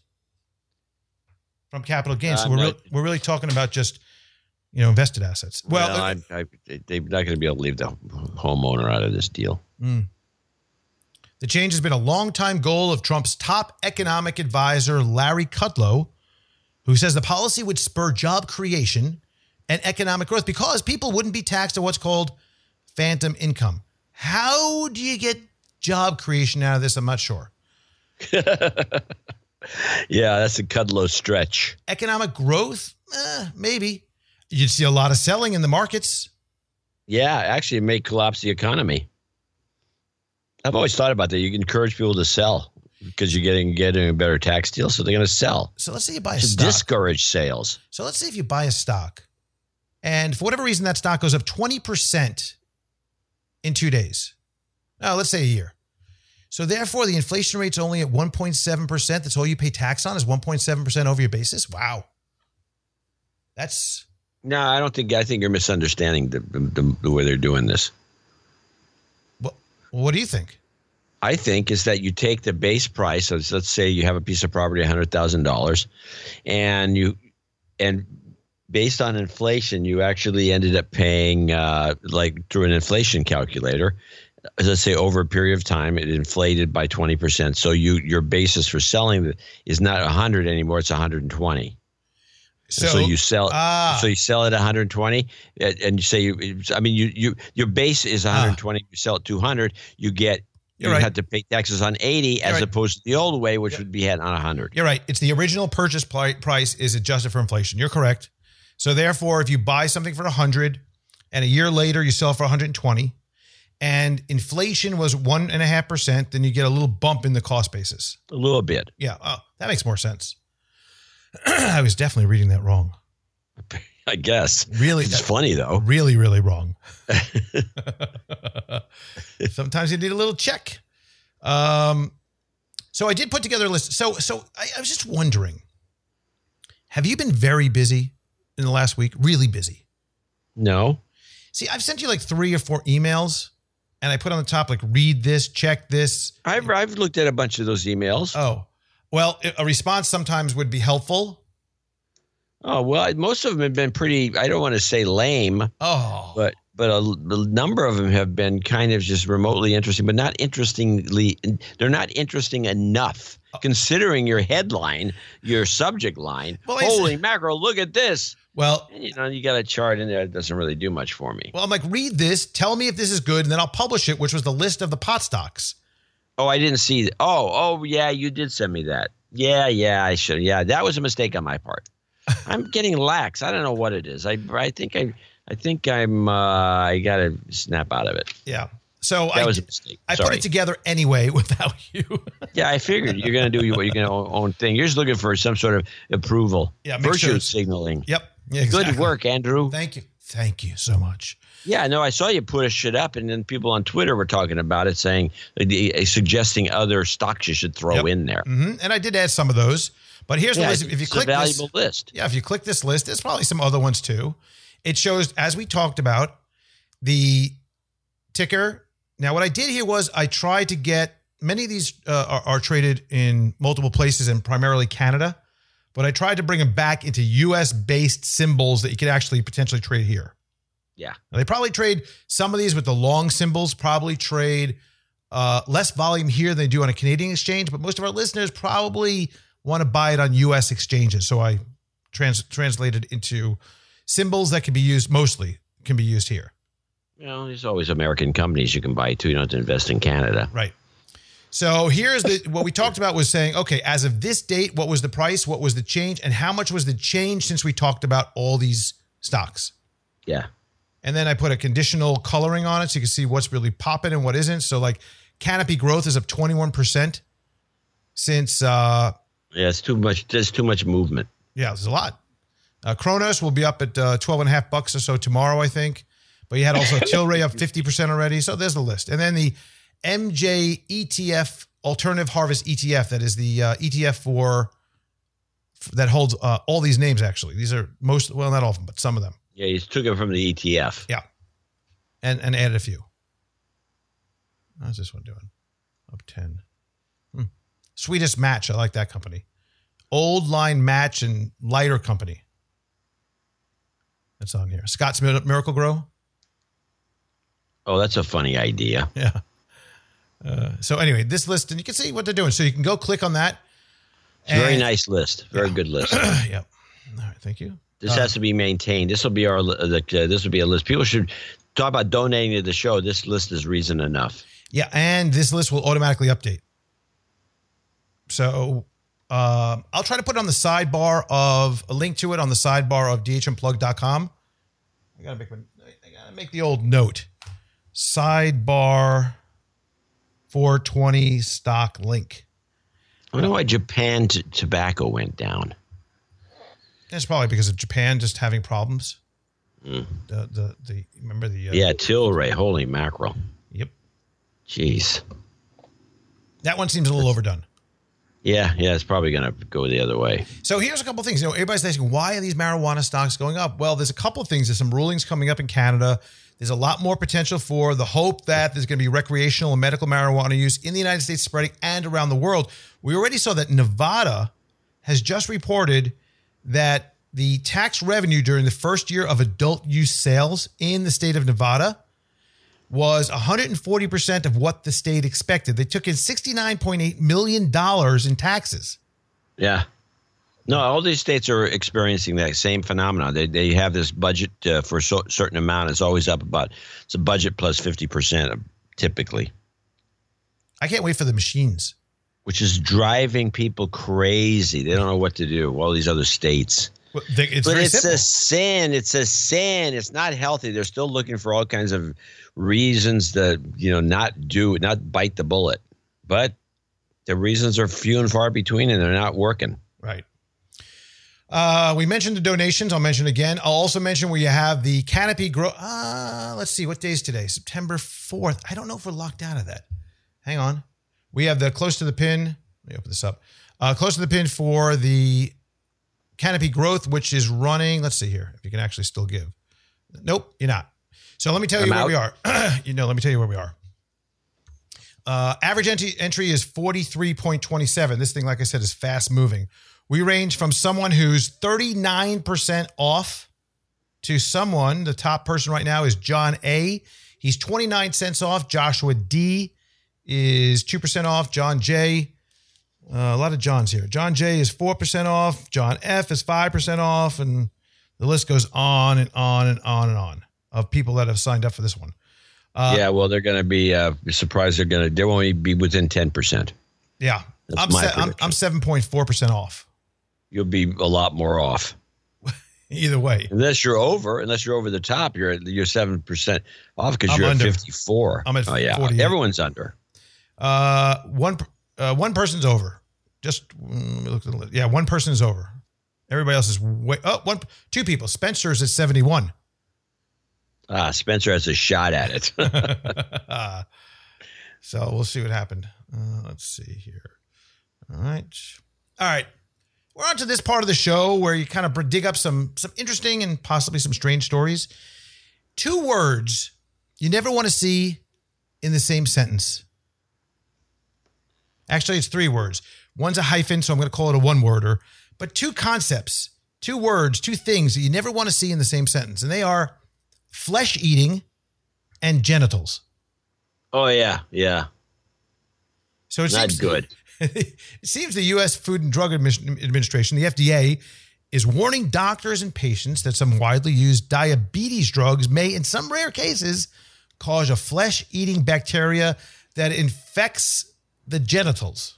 from capital gains. Uh, so we're, no. re- we're really talking about just, you know, invested assets. Well, no, uh, I, I, they're not going to be able to leave the homeowner out of this deal. Mm. The change has been a longtime goal of Trump's top economic advisor, Larry Kudlow, who says the policy would spur job creation and economic growth because people wouldn't be taxed on what's called phantom income. How do you get job creation out of this? I'm not sure. Yeah, that's a Kudlow stretch. Economic growth? Eh, maybe. You'd see a lot of selling in the markets. Yeah, actually, it may collapse the economy. I've always thought about that. You can encourage people to sell because you're getting getting a better tax deal, so they're going to sell. So let's say you buy a To stock. discourage sales. So let's say if you buy a stock and for whatever reason that stock goes up twenty percent in two days. Oh, let's say a year. So therefore, the inflation rate's only at one point seven percent. That's all you pay tax on is one point seven percent over your basis. Wow. That's... No, I don't think, I think you're misunderstanding the, the, the way they're doing this. Well, what do you think? I think is that you take the base price of, let's say you have a piece of property, one hundred thousand dollars, and you, and based on inflation, you actually ended up paying, uh, like through an inflation calculator, let's say over a period of time, it inflated by twenty percent. So you, your basis for selling is not one hundred anymore, it's one hundred twenty. So, so you sell, ah. so you sell it at one hundred twenty, and you say, you, I mean, you, you, your base is one hundred twenty. Ah. You sell it two hundred, you get, You're you right. have to pay taxes on eighty, You're as right. opposed to the old way, which yep. would be had on one hundred. You're right. It's the original purchase pl- price is adjusted for inflation. You're correct. So therefore, if you buy something for one hundred, and a year later you sell for one hundred twenty, and inflation was one and a half percent, then you get a little bump in the cost basis. A little bit. Yeah, oh, that makes more sense. I was definitely reading that wrong. I guess. Really? It's funny, though. Really, really wrong. Sometimes you need a little check. Um, so I did put together a list. So, so I, I was just wondering, have you been very busy in the last week? Really busy? No. See, I've sent you like three or four emails, and I put on the top, like, read this, check this. I've, I've looked at a bunch of those emails. Oh. Well, a response sometimes would be helpful. Oh, well, most of them have been pretty, I don't want to say lame. Oh. But but a, a number of them have been kind of just remotely interesting, but not interestingly, they're not interesting enough. Oh. Considering your headline, your subject line, well, holy mackerel, look at this. Well, and, you know, you got a chart in there that doesn't really do much for me. Well, I'm like, read this, tell me if this is good, and then I'll publish it, which was the list of the pot stocks. Oh, I didn't see that. Oh, oh, yeah, you did send me that. Yeah, yeah, I should. Yeah, that was a mistake on my part. I'm getting lax. I don't know what it is. I I think I I think I'm. Uh, I got to snap out of it. Yeah. So that I, was a mistake. I Sorry. put it together anyway without you. Yeah, I figured you're going to do what you're going to own thing. You're just looking for some sort of approval. Yeah, make virtue sure signaling. Yep. Yeah, exactly. Good work, Andrew. Thank you. Thank you so much. Yeah, no, I saw you put a shit up, and then people on Twitter were talking about it, saying, uh, suggesting other stocks you should throw Yep. in there. Mm-hmm. And I did add some of those. But here's Yeah, the list. If you it's click a valuable this, list. Yeah, if you click this list, there's probably some other ones too. It shows, as we talked about, the ticker. Now, what I did here was I tried to get many of these uh, are, are traded in multiple places and primarily Canada, but I tried to bring them back into U S based symbols that you could actually potentially trade here. Yeah. Now, they probably trade some of these with the long symbols, probably trade uh, less volume here than they do on a Canadian exchange, but most of our listeners probably want to buy it on U S exchanges. So I trans- translated into symbols that can be used, mostly can be used here. You know, there's always American companies you can buy too. You don't have to invest in Canada. Right. So here's the what we talked about was saying, okay, as of this date, what was the price? What was the change? And how much was the change since we talked about all these stocks? Yeah. And then I put a conditional coloring on it so you can see what's really popping and what isn't. So like Canopy Growth is up twenty-one percent since. Uh, yeah, it's too much. There's too much movement. Yeah, there's a lot. Uh, Kronos will be up at uh, twelve and a half bucks or so tomorrow, I think. But you had also Tilray up fifty percent already. So there's the list. And then the M J E T F, Alternative Harvest E T F, that is the uh, E T F for that holds uh, all these names, actually. These are most, well, not all of them, but some of them. Yeah, you took it from the E T F. Yeah. And and added a few. How's this one doing? Up ten. Hmm. Sweetest Match. I like that company. Old Line Match and Lighter Company. That's on here. Scott's Miracle Grow. Oh, that's a funny idea. Yeah. Uh, so anyway, this list, and you can see what they're doing. So you can go click on that. It's a very nice list. Very yeah. good list. Yep. All right. Thank you. This uh, has to be maintained. This will be our. Uh, this will be a list. People should talk about donating to the show. This list is reason enough. Yeah, and this list will automatically update. So uh, I'll try to put it on the sidebar of a link to it on the sidebar of D H M plug dot com. I gotta make I gotta make the old note. Sidebar four twenty stock link. I wonder why Japan t- tobacco went down. It's probably because of Japan just having problems. Mm. The the the remember the uh, yeah Tilray, holy mackerel. Yep. Jeez. That one seems a little overdone. Yeah, yeah, it's probably going to go the other way. So here's a couple of things. You know, everybody's asking, why are these marijuana stocks going up? Well, there's a couple of things. There's some rulings coming up in Canada. There's a lot more potential for the hope that there's going to be recreational and medical marijuana use in the United States spreading and around the world. We already saw that Nevada has just reported that the tax revenue during the first year of adult use sales in the state of Nevada was one hundred forty percent of what the state expected. They took in sixty-nine point eight million dollars in taxes. Yeah. No, all these states are experiencing that same phenomenon. They they have this budget uh, for a so, certain amount. It's always up about, it's a budget plus fifty percent typically. I can't wait for the machines. Which is driving people crazy. They don't know what to do. All these other states. Well, they, it's but very it's simple. a sin. It's a sin. It's not healthy. They're still looking for all kinds of reasons to, you know, not do, not bite the bullet. But the reasons are few and far between, and they're not working. Right. Uh, we mentioned the donations. I'll mention again. I'll also mention where you have the Canopy Grow. Uh, let's see. What day is today? September fourth. I don't know if we're locked out of that. Hang on. We have the close to the pin. Let me open this up. Uh, close to the pin for the Canopy Growth, which is running. Let's see here. If you can actually still give. Nope, you're not. So let me tell I'm you out. where we are. you know, let me tell you where we are. Uh, average entry, entry is forty-three point two seven. This thing, like I said, is fast moving. We range from someone who's thirty-nine percent off to someone, the top person right now is John A. He's twenty-nine cents off. Joshua D is two percent off. John J, uh, a lot of Johns here. John J is four percent off. John F is five percent off. And the list goes on and on and on and on of people that have signed up for this one. Uh, yeah, well, they're going to be uh, surprised. They're going to, they'll only be within ten percent. Yeah. That's I'm, my se- I'm, I'm seven point four percent off. You'll be a lot more off. Either way. Unless you're over, unless you're over the top, you're you're seven percent off because you're under. at fifty-four. I'm at oh, yeah. forty-eight. Everyone's under. Uh, one uh, one person's over. Just mm, look at the list. Yeah, one person is over. Everybody else is way. Oh, one, two people. Spencer's at seventy-one. Ah, Spencer has a shot at it. uh, so we'll see what happened. Uh, let's see here. All right. All right. We're on to this part of the show where you kind of dig up some some interesting and possibly some strange stories. Two words you never want to see in the same sentence. Actually, it's three words. One's a hyphen, so I'm going to call it a one-worder. But two concepts, two words, two things that you never want to see in the same sentence. And they are flesh eating and genitals. Oh, yeah. Yeah. So it Not seems, good. It seems the U S Food and Drug Administration, the F D A, is warning doctors and patients that some widely used diabetes drugs may, in some rare cases, cause a flesh-eating bacteria that infects the genitals.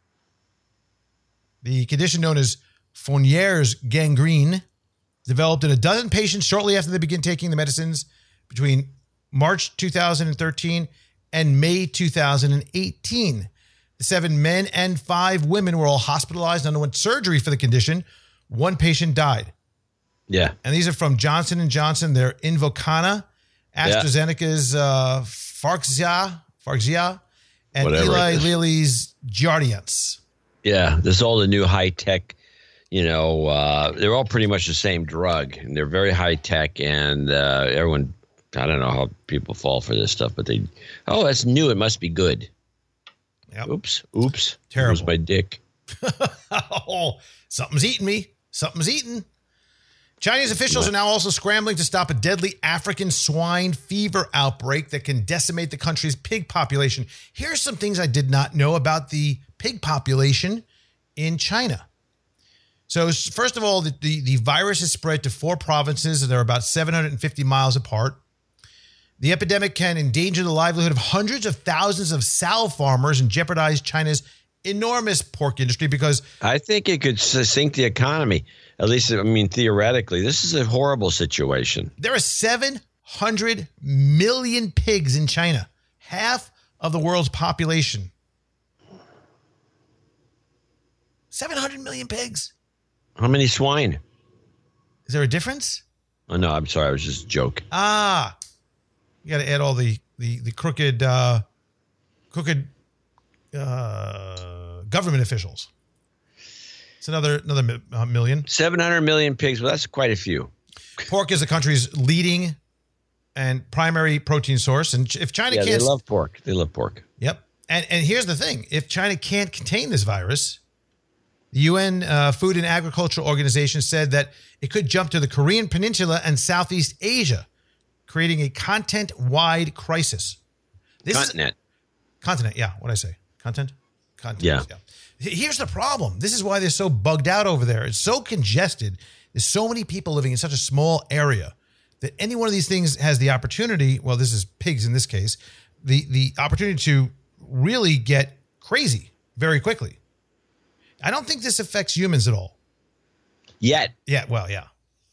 The condition known as Fournier's gangrene developed in a dozen patients shortly after they began taking the medicines between March two thousand thirteen and May two thousand eighteen. The seven men and five women were all hospitalized and underwent surgery for the condition. One patient died. Yeah. And these are from Johnson and Johnson. They're Invokana, AstraZeneca's uh, Farxia, Farxia, and Whatever Eli it is. Lilly's Jardiance. Yeah. This is all the new high tech, you know, uh, they're all pretty much the same drug. And they're very high tech. And uh, everyone, I don't know how people fall for this stuff, but they, oh, that's new. It must be good. Yep. Oops. Oops. Terrible. There's my dick. Oh, something's eating me. Something's eating. Chinese officials are now also scrambling to stop a deadly African swine fever outbreak that can decimate the country's pig population. Here's some things I did not know about the pig population in China. So first of all, the, the, the virus has spread to four provinces, and they're about seven hundred fifty miles apart. The epidemic can endanger the livelihood of hundreds of thousands of sow farmers and jeopardize China's enormous pork industry because I think it could s- sink the economy. At least, I mean, theoretically, this is a horrible situation. there are seven hundred million pigs in China, half of the world's population. seven hundred million pigs. How many swine? Is there a difference? Oh, no, I'm sorry. I was just a joke. Ah, you got to add all the the the crooked uh, crooked uh, government officials. It's another another mi- uh, million. seven hundred million pigs. Well, that's quite a few. Pork is the country's leading and primary protein source, and if China Yeah, they can't, love pork. They love pork. yep. And and here's the thing: if China can't contain this virus, the U N uh, Food and Agriculture Organization said that it could jump to the Korean Peninsula and Southeast Asia, creating a content-wide crisis. This Continent. Is, continent, yeah. What did I say? Content? Content. Yeah. Here's the problem. This is why they're so bugged out over there. It's so congested. There's so many people living in such a small area that any one of these things has the opportunity, well, this is pigs in this case, the, the opportunity to really get crazy very quickly. I don't think this affects humans at all. Yet. Yeah, well, yeah.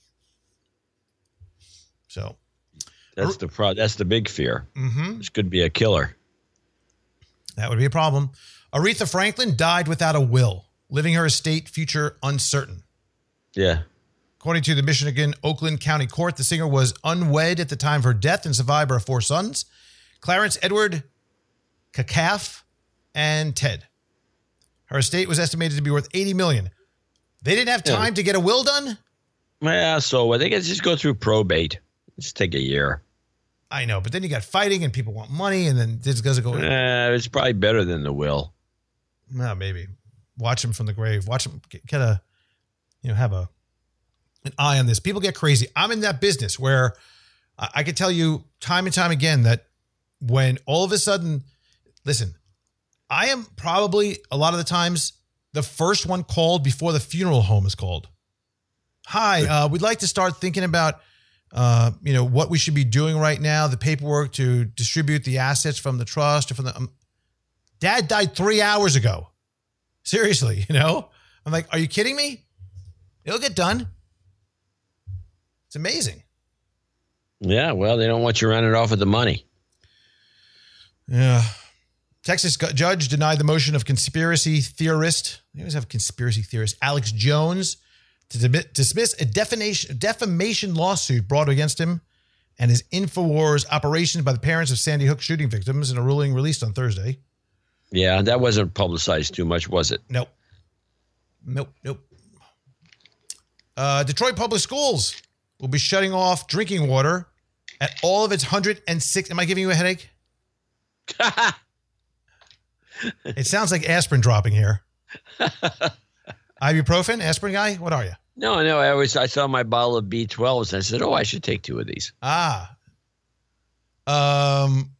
So That's the pro- That's the big fear. mm-hmm. This could be a killer. that would be a problem. Aretha Franklin died without a will, leaving her estate future uncertain. Yeah. According to the Michigan Oakland County Court, the singer was unwed at the time of her death and survived by her four sons, Clarence Edward, Cacaf, and Ted. Her estate was estimated to be worth eighty million dollars. They didn't have time Yeah. to get a will done? Yeah, so I think it's just go through probate. Just take a year. I know, but then you got fighting and people want money, and then this doesn't go. Uh, it's probably better than the will. No, maybe. Watch him from the grave. Watch him get, get a, you know, have a an eye on this. People get crazy. I'm in that business where I, I could tell you time and time again that when all of a sudden, listen, I am probably a lot of the times the first one called before the funeral home is called. Hi, uh, we'd like to start thinking about, uh, you know, what we should be doing right now, the paperwork to distribute the assets from the trust or from the. Um, Dad died three hours ago. Seriously, you know? I'm like, are you kidding me? It'll get done. It's amazing. Yeah, well, they don't want you running off with the money. Yeah. Texas judge denied the motion of conspiracy theorist. They always have conspiracy theorist Alex Jones to dismiss a defamation, defamation lawsuit brought against him and his InfoWars operations by the parents of Sandy Hook shooting victims in a ruling released on Thursday. Yeah, that wasn't publicized too much, was it? Nope. Nope, nope. Uh, Detroit Public Schools will be shutting off drinking water at all of its one hundred six. Am I giving you a headache? It sounds like aspirin dropping here. Ibuprofen, aspirin guy? What are you? No, no. I always I saw my bottle of B twelves and I said, "Oh, I should take two of these." Ah. Um.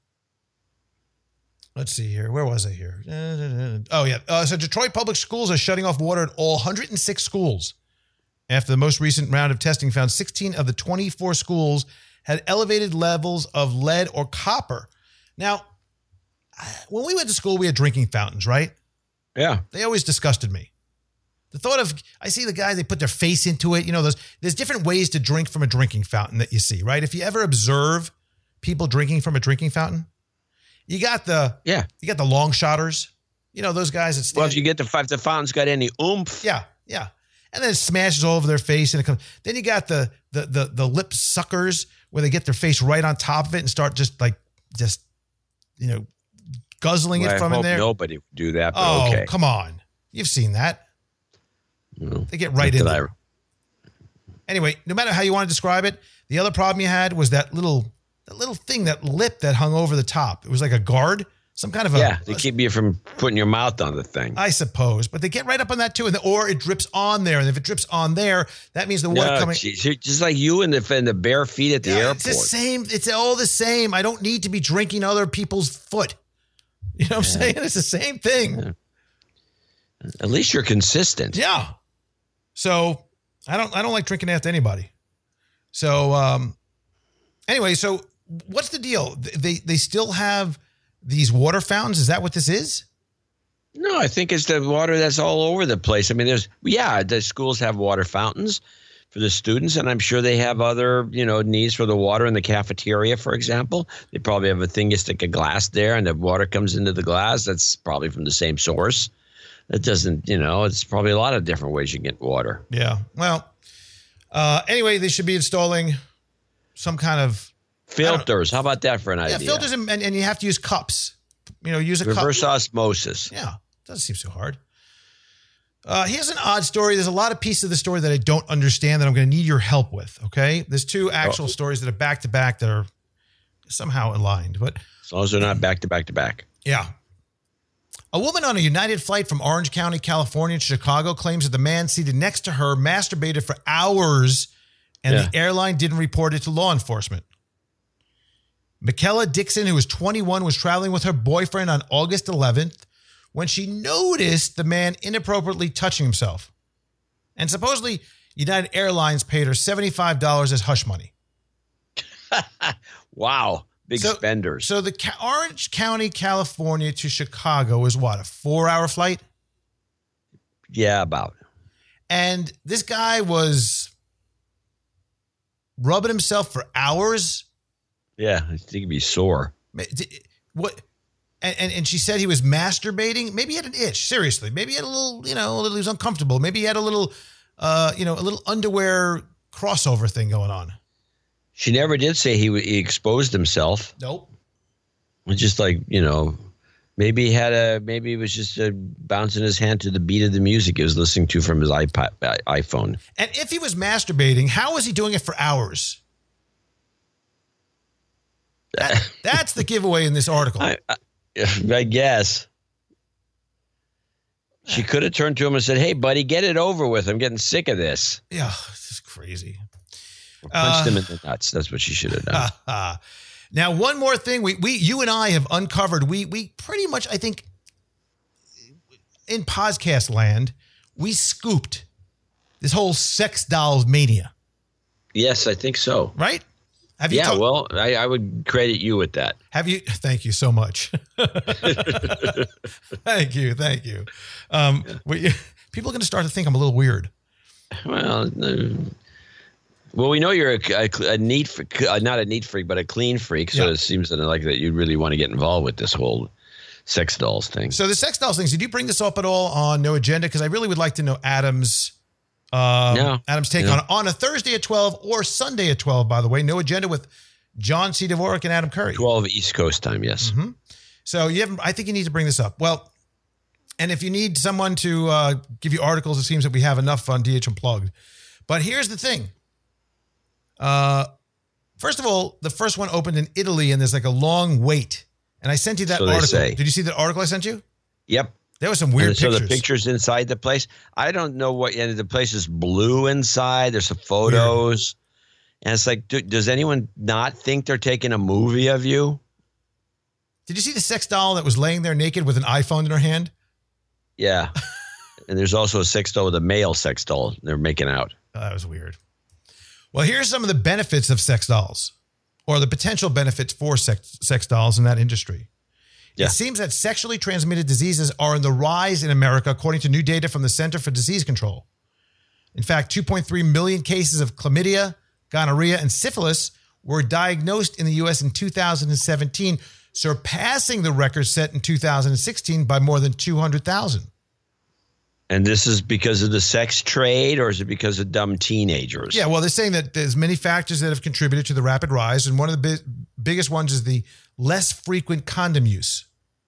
Let's see here. Where was I here? Oh yeah. Uh, so Detroit Public Schools are shutting off water at all one hundred six schools after the most recent round of testing found sixteen of the twenty-four schools had elevated levels of lead or copper. Now, when we went to school, we had drinking fountains, right? Yeah. They always disgusted me. The thought of, I see the guys, they put their face into it. You know, those, there's different ways to drink from a drinking fountain that you see, right? If you ever observe people drinking from a drinking fountain, you got the, yeah, you got the long shotters. You know, those guys that stand. Well, if you get the, if the fountain's got any oomph. Yeah, yeah. And then it smashes all over their face and it comes. Then you got the, the, the, the lip suckers where they get their face right on top of it and start just like, just, you know, guzzling well, it from I in hope there. Nobody would do that, but oh, okay. Come on. You've seen that. No, they get right in there. I... Anyway, no matter how you want to describe it, the other problem you had was that little that little thing, that lip that hung over the top. It was like a guard, some kind of a... Yeah, they keep you from putting your mouth on the thing. I suppose. But they get right up on that too. And the, or it drips on there. And if it drips on there, that means the water no, coming... Geez, just like you and the, and the bare feet at the yeah, airport. It's the same. It's all the same. I don't need to be drinking other people's foot. You know what I'm yeah. saying? It's the same thing. Yeah. At least you're consistent. Yeah. So I don't I don't like drinking after anybody. So um, anyway, so what's the deal? They they still have these water fountains. Is that what this is? No, I think it's the water that's all over the place. I mean, there's yeah, the schools have water fountains for the students, and I'm sure they have other, you know, needs for the water in the cafeteria, for example. They probably have a thing, you stick a glass there and the water comes into the glass. That's probably from the same source. It doesn't, you know, it's probably a lot of different ways you get water. Yeah. Well, uh, anyway, they should be installing some kind of filters. How about that for an yeah, idea? Filters, and, and you have to use cups. You know, use a reverse cup. osmosis. Yeah. Doesn't seem so hard. Uh, here's an odd story. There's a lot of pieces of the story that I don't understand that I'm going to need your help with. Okay. There's two actual oh. stories that are back to back that are somehow aligned, but as long as they're not back to back to back. Yeah. A woman on a United flight from Orange County, California to Chicago claims that the man seated next to her masturbated for hours and yeah. the airline didn't report it to law enforcement. Michaela Dixon, who was twenty-one, was traveling with her boyfriend on August eleventh when she noticed the man inappropriately touching himself. And supposedly, United Airlines paid her seventy-five dollars as hush money. Wow. Big so, spenders. So the Orange County, California to Chicago is what, a four-hour flight? Yeah, about. And this guy was rubbing himself for hours. Yeah, I think he'd be sore. What? And, and and she said he was masturbating. Maybe he had an itch. Seriously, maybe he had a little, you know, a little, he was uncomfortable. Maybe he had a little, uh, you know, a little underwear crossover thing going on. She never did say he, he exposed himself. Nope. It's just like, you know, maybe he had a, maybe he was just uh, bouncing his hand to the beat of the music he was listening to from his iPod, iPhone. And if he was masturbating, how was he doing it for hours? That, that's the giveaway in this article. I, I, I guess. She could have turned to him and said, "Hey, buddy, get it over with. I'm getting sick of this." Yeah, this is crazy. Or punched uh, him in the nuts. That's what she should have done. Uh, now, one more thing we we you and I have uncovered. We we pretty much, I think, in podcast land, we scooped this whole sex dolls mania. Yes, I think so. Right? Have you yeah, ta- well, I, I would credit you with that. Have you? Thank you so much. thank you, thank you. Um, we, people are going to start to think I'm a little weird. Well, uh, Well, we know you're a, a, a neat, freak, uh, not a neat freak, but a clean freak. So Yeah. it seems that like that you really want to get involved with this whole sex dolls thing. So the sex dolls things, did you bring this up at all on No Agenda? Because I really would like to know Adam's um, No. Adam's take No. on it on a Thursday at twelve or Sunday at twelve, by the way. No Agenda with John C. Dvorak and Adam Curry. twelve East Coast time, yes. Mm-hmm. So you have, I think you need to bring this up. Well, and if you need someone to uh, give you articles, it seems that we have enough on D H Unplugged. But here's the thing. Uh, first of all, the first one opened in Italy, and there's like a long wait. And I sent you that So they article. say. Did you see that article I sent you? Yep. There was some weird And so pictures. the pictures inside the place, I don't know what, and the place is blue inside. There's some photos. And it's like, do, does anyone not think they're taking a movie of you? Did you see the sex doll that was laying there naked with an iPhone in her hand? Yeah. And there's also a sex doll with a male sex doll they're making out. Oh, that was weird. Well, here's some of the benefits of sex dolls, or the potential benefits for sex, sex dolls in that industry. Yeah. It seems that sexually transmitted diseases are on the rise in America, according to new data from the Center for Disease Control. In fact, two point three million cases of chlamydia, gonorrhea, and syphilis were diagnosed in the U S in two thousand seventeen, surpassing the record set in two thousand sixteen by more than two hundred thousand. And this is because of the sex trade, or is it because of dumb teenagers? Yeah, well, they're saying that there's many factors that have contributed to the rapid rise, and one of the bi- biggest ones is the less frequent condom use.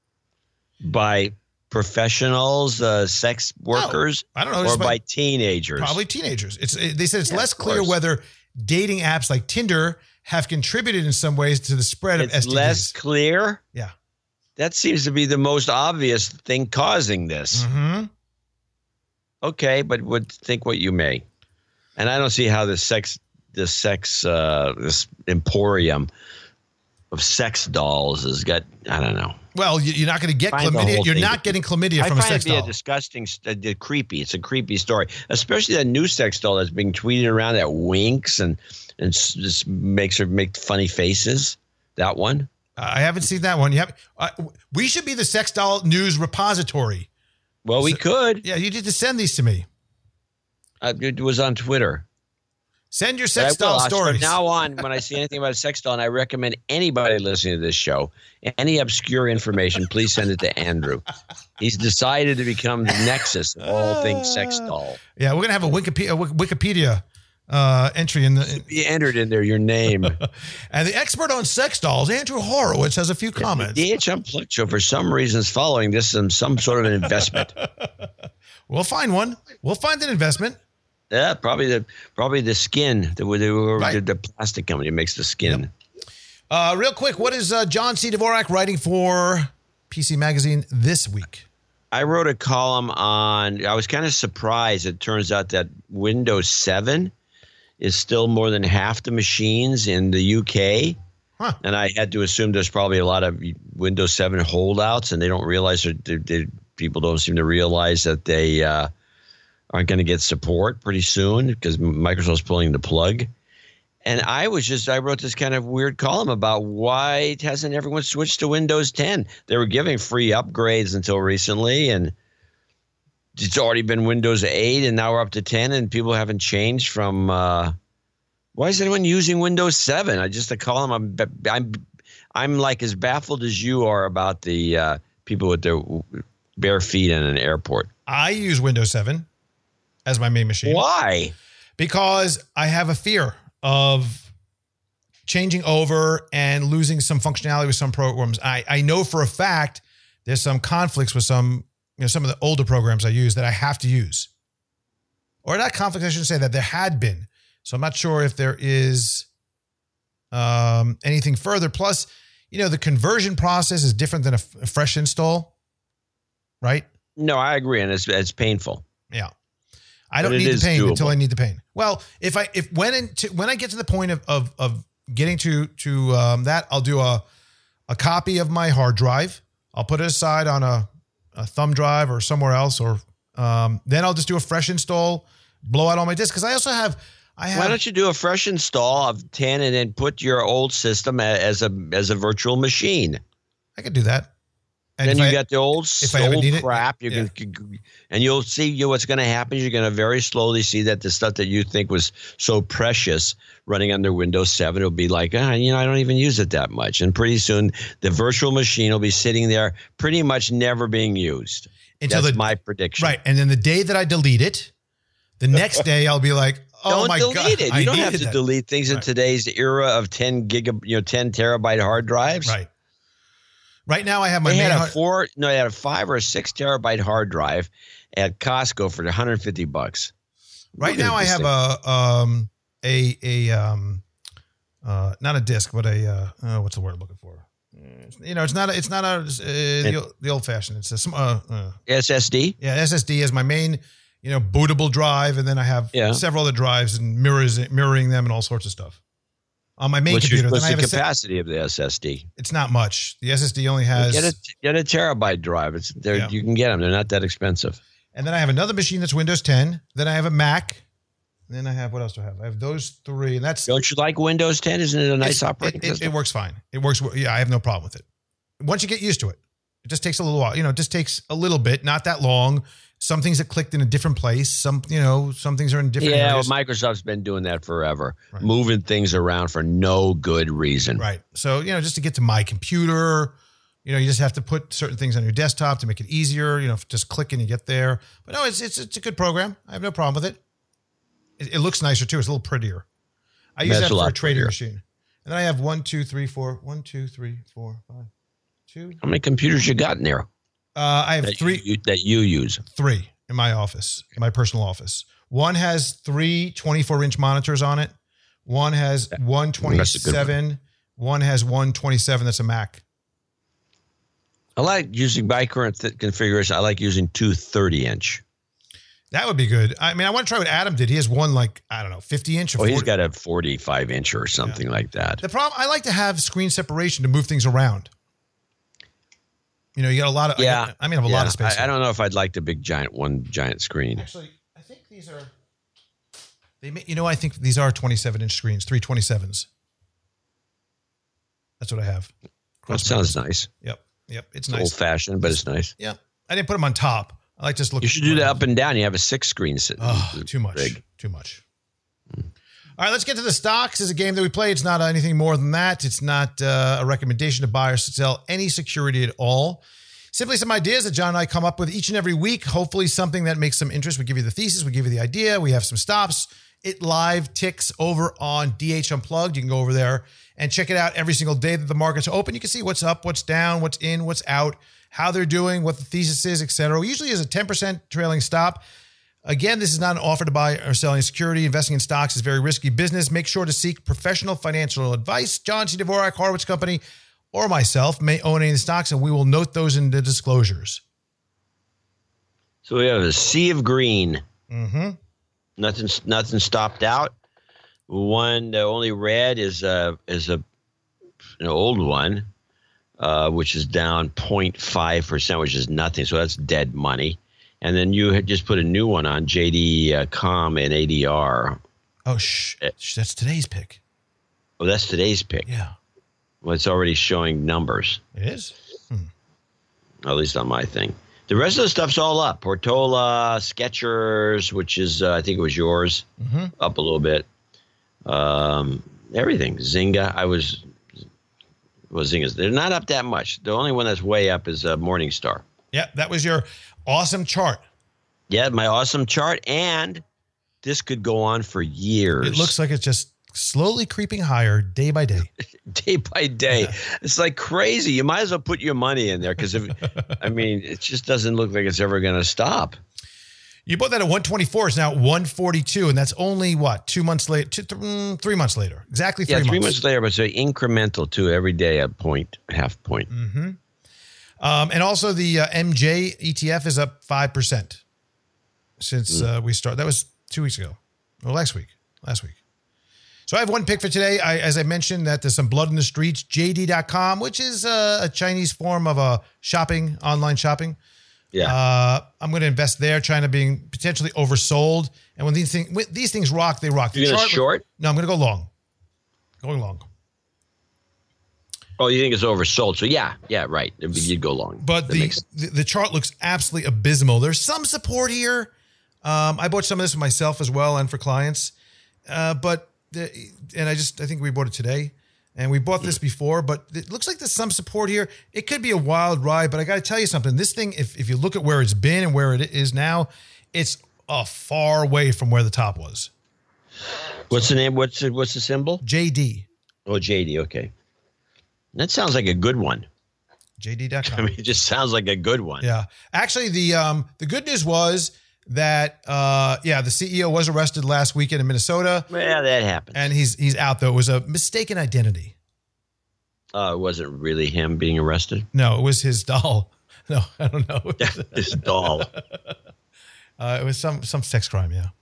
By professionals, uh, sex workers, I don't know, or just by, by- teenagers? Probably teenagers. It's it, they said it's Yeah, less of clear course. whether dating apps like Tinder have contributed in some ways to the spread of It's S T Ds. less clear? Yeah. That seems to be the most obvious thing causing this. Mm-hmm. Okay, but would think what you may. And I don't see how the sex, the sex, uh, this emporium of sex dolls has got, I don't know. Well, you- you're not going to get Find the chlamydia. whole You're thing. not getting chlamydia I from a find sex it to be doll. a disgusting, uh, uh, creepy. It's a creepy story, especially that new sex doll that's being tweeted around that winks and and s- just makes her make funny faces. That one. I haven't seen that one. You have. Uh, we should be the sex doll news repository. Well, we So- could. Yeah, you need to send these to me. Uh, it was on Twitter. Send your But sex I will. doll From stories. now on, when I see anything about a sex doll, and I recommend anybody listening to this show, any obscure information, please send it to Andrew. He's decided to become the nexus of all things sex doll. Yeah, we're gonna have a Wikipedia, a Wikipedia uh, entry in the. You entered in there your name. And the expert on sex dolls, Andrew Horowitz, has a few comments. The D H Unplugged show, for some reason, is following this as some sort of an investment. We'll find one. We'll find an investment. Yeah, probably the probably the skin, the the, Right. the plastic company makes the skin. Uh, real quick, what is uh, John C. Dvorak writing for P C Magazine this week? I wrote a column on. I was kind of surprised. It turns out that Windows seven is still more than half the machines in the U K. Huh. And I had to assume there's probably a lot of Windows seven holdouts, and they don't realize that they, they, people don't seem to realize that they uh, aren't going to get support pretty soon because Microsoft's pulling the plug. And I was just, I wrote this kind of weird column about why hasn't everyone switched to Windows ten? They were giving free upgrades until recently, and it's already been Windows eight, and now we're up to ten, and people haven't changed from. Uh, why is anyone using Windows seven? I just a column. I'm, I'm, I'm like as baffled as you are about the uh, people with their bare feet in an airport. I use Windows seven as my main machine. Why? Because I have a fear of changing over and losing some functionality with some programs. I, I know for a fact there's some conflicts with some, you know, some of the older programs I use that I have to use. Or not conflicts, I shouldn't say that. There had been. So I'm not sure if there is um, anything further. Plus, you know, the conversion process is different than a, f- a fresh install, right? No, I agree, and it's it's painful. Yeah. I don't But it need the is pain doable. until I need the pain. Well, if I if when into when I get to the point of of of getting to to um, that, I'll do a a copy of my hard drive. I'll put it aside on a, a thumb drive or somewhere else, or um, then I'll just do a fresh install, blow out all my disks because I also have I have. Why don't you do a fresh install of ten and then put your old system a- as a as a virtual machine? I could do that. And then if you I- got the old, if I ever old need it, crap. You yeah. can, and you'll see you what's going to happen. You're going to very slowly see that the stuff that you think was so precious running under Windows seven will be like, ah, you know, I don't even use it that much. And pretty soon, the virtual machine will be sitting there, pretty much never being used. Until That's the- my prediction. Right. And then the day that I delete it, the next day I'll be like, oh don't my delete God. it. You I don't have needed to that. delete things in Right. today's era of ten gig, you know, ten terabyte hard drives. Right. Right now I have my They main had a hard- four, no, they had a five or a six terabyte hard drive at Costco for one hundred fifty bucks. Right Look at now I this have thing. a um a a um uh not a disc but a uh oh, what's the word I'm looking for? You know, it's not a, it's not a uh, the, the old fashioned. It's a some uh, uh S S D. yeah, S S D is my main, you know, bootable drive, and then I have Yeah. several other drives and mirrors mirroring them and all sorts of stuff on my main What's, computer. your, what's then I the have a se- capacity of the S S D? it's not much. The S S D only has, Get a get a terabyte drive. It's there. Yeah. You can get them. They're not that expensive. and then I have another machine that's Windows ten. Then I have a Mac. And then I have, what else do I have? I have those three, and that's Don't you like Windows ten? Isn't it a nice It's- operating it, it, system? it works fine. It works. Yeah, I have no problem with it. Once you get used to it, it just takes a little while. You know, it just takes a little bit, not that long. Some things that clicked in a different place. Some, you know, some things are in different Yeah, well, areas. Microsoft's been doing that forever, Right. moving things around for no good reason. Right. So, you know, just to get to my computer, you know, you just have to put certain things on your desktop to make it easier. You know, just click and you get there. But no, it's it's it's a good program. I have no problem with it. It, it looks nicer too. It's a little prettier. I use That's that a for a lot trading prettier. machine. And then I have one, two, three, four, one, two, three, four, five, two. How many computers you got in there Uh, I have that three. you, that you use? Three in my office, in my personal office. One has three twenty-four inch monitors on it. One has one twenty-seven. One has one twenty-seven. That's a Mac. I like using my current th- configuration. I like using two thirty inch. That would be good. I mean, I want to try what Adam did. He has one like, I don't know, fifty inch or Oh, he's forty. got a forty-five inch or something like that. The problem, I like to have screen separation to move things around. You know, you got a lot of, Yeah. I, I mean, I have a Yeah, lot of space. I, I don't know if I'd like the big giant one giant screen. Actually, I think these are, they may, you know, I think these are twenty-seven inch screens, three twenty-sevens. That's what I have. That Cross sounds members. nice. Yep. Yep. It's It's nice. old fashioned, but it's nice. Yeah. I didn't put them on top. I like just look. You should do that up and down. You have a six screen sitting. Oh, too much. Big. Too much. All right, let's get to the stocks. It's a game that we play. It's not anything more than that. It's not uh, a recommendation to buy or sell any security at all. Simply some ideas that John and I come up with each and every week. Hopefully something that makes some interest. We give you the thesis. We give you the idea. We have some stops. It live ticks over on D H Unplugged. You can go over there and check it out every single day that the markets are open. You can see what's up, what's down, what's in, what's out, how they're doing, what the thesis is, et cetera. Usually is a ten percent trailing stop. Again, this is not an offer to buy or sell any security. Investing in stocks is very risky business. Make sure to seek professional financial advice. John C. Dvorak, Horowitz Company, or myself may own any of the stocks, and we will note those in the disclosures. So we have a sea of green. Mm-hmm. Nothing, nothing stopped out. One, the only red is a is a an old one, uh, which is down zero point five percent, which is nothing. So that's dead money. And then you had just put a new one on J D dot com and A D R. Oh, shh. Shh, that's today's pick. Oh, that's today's pick. Yeah. Well, it's already showing numbers, It is? at least on my thing. The rest of the stuff's all up. Portola, Skechers, which is, uh, I think it was yours, Mm-hmm. up a little bit. Um, everything. Zynga, I was, well, Zynga's, they're not up that much. The only one that's way up is uh, Morningstar. Yeah, that was your awesome chart. Yeah, my awesome chart. And this could go on for years. It looks like it's just slowly creeping higher day by day. Day by day. Yeah. It's like crazy. You might as well put your money in there because, if I mean, it just doesn't look like it's ever going to stop. You bought that at one twenty-four. It's now one forty-two, and that's only, what, two months later? Two, th- mm, three months later. Exactly three yeah, months. three months later, but so incremental too. Every day a point, half point. Mm-hmm. Um, and also the uh, M J E T F is up five percent since uh, we started. That was two weeks ago. Or last week. Last week. So I have one pick for today. I, as I mentioned, that there's some blood in the streets, J D dot com, which is uh, a Chinese form of a shopping, online shopping. Yeah. Uh, I'm going to invest there. China being potentially oversold. And when these, thing, when these things rock, they rock. The You're going to chart- short? No, I'm going to go long. Going long. Oh, you think it's oversold? So yeah, yeah, right. You'd go long. But That the, makes- the the chart looks absolutely abysmal. There's some support here. Um, I bought some of this for myself as well and for clients. Uh, but the, and I just I think we bought it today, and we bought this before. But it looks like there's some support here. It could be a wild ride, but I got to tell you something. This thing, if if you look at where it's been and where it is now, it's a far away from where the top was. What's the name? What's the, what's the symbol? J D. Oh, J D. Okay. That sounds like a good one. J D dot com. I mean, it just sounds like a good one. Yeah. Actually, the um the good news was that uh yeah, the C E O was arrested last weekend in Minnesota. Well, that happens. And he's he's out though. It was a mistaken identity. Uh, it wasn't really him being arrested. No, it was his doll. No, I don't know. His doll. Uh, it was some some sex crime, yeah.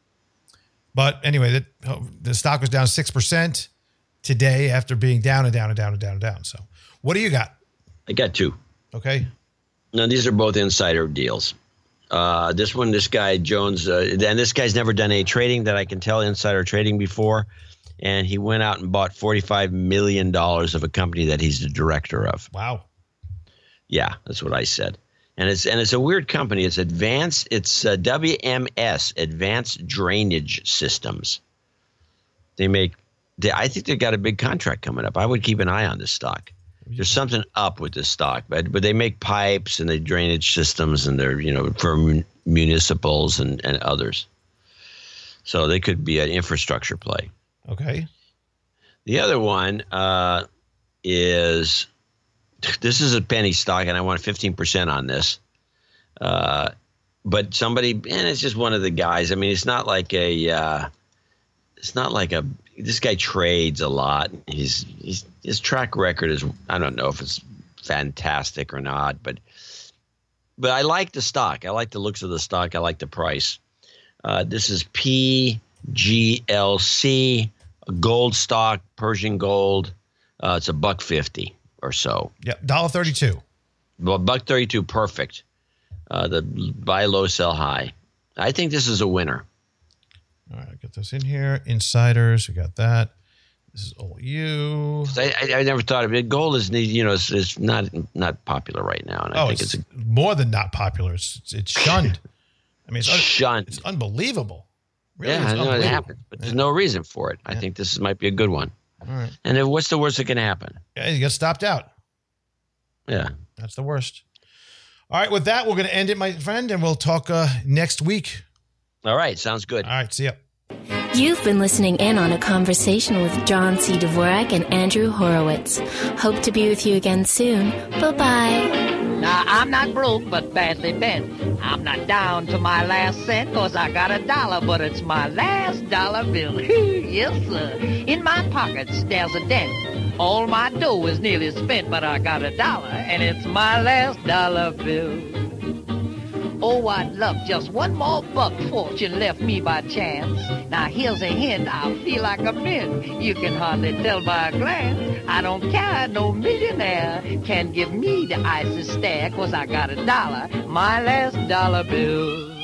But anyway, the, the stock was down six percent today after being down and down and down and down and down. So what do you got? I got two. Okay. Now, these are both insider deals. Uh, this one, this guy, Jones, uh, and this guy's never done any trading that I can tell, insider trading before. And he went out and bought forty-five million dollars of a company that he's the director of. Wow. Yeah, that's what I said. And it's and it's a weird company. It's advanced. It's uh, W M S, Advanced Drainage Systems. They make. They, I think they got a big contract coming up. I would keep an eye on this stock. There's something up with this stock, but but they make pipes and they drainage systems, and they're you know for mun- municipals and, and others. So they could be an infrastructure play. Okay. The other one uh, is. This is a penny stock, and I want fifteen percent on this. Uh, but somebody, and it's just one of the guys. I mean, it's not like a, uh, it's not like a, this guy trades a lot. He's, he's, his track record is, I don't know if it's fantastic or not, but, but I like the stock. I like the looks of the stock. I like the price. Uh, this is P G L C, a gold stock, Persian gold. Uh, it's a buck fifty. Or so. Yep, one dollar thirty-two. Well, buck thirty-two, perfect. Uh, the buy low, sell high. I think this is a winner. All right, I'll get this in here. Insiders, we got that. This is all you. I, I, I never thought of it. Gold is, you know, it's, it's not not popular right now, and I Oh, think it's, it's, a, more than not popular. It's it's, it's shunned. I mean, it's un- shunned. It's unbelievable. Really, Yeah, it's I know it unbelievable. happens, but there's no reason for it. I Yeah. think this might be a good one. All right. And then what's the worst that can happen? Yeah, you get stopped out. Yeah. That's the worst. All right, with that, we're going to end it, my friend, and we'll talk uh, next week. All right, sounds good. All right, see ya. You've been listening in on a conversation with John C. Dvorak and Andrew Horowitz. Hope to be with you again soon. Bye-bye. Now, I'm not broke, but badly bent. I'm not down to my last cent, cause I got a dollar, but it's my last dollar bill. Yes, sir. In my pockets, there's a dent. All my dough is nearly spent, but I got a dollar, and it's my last dollar bill. Oh, I'd love just one more buck fortune left me by chance. Now, here's a hint, I feel like a mint. You can hardly tell by a glance. I don't care, no millionaire can give me the icy stare, cause I got a dollar, my last dollar bill.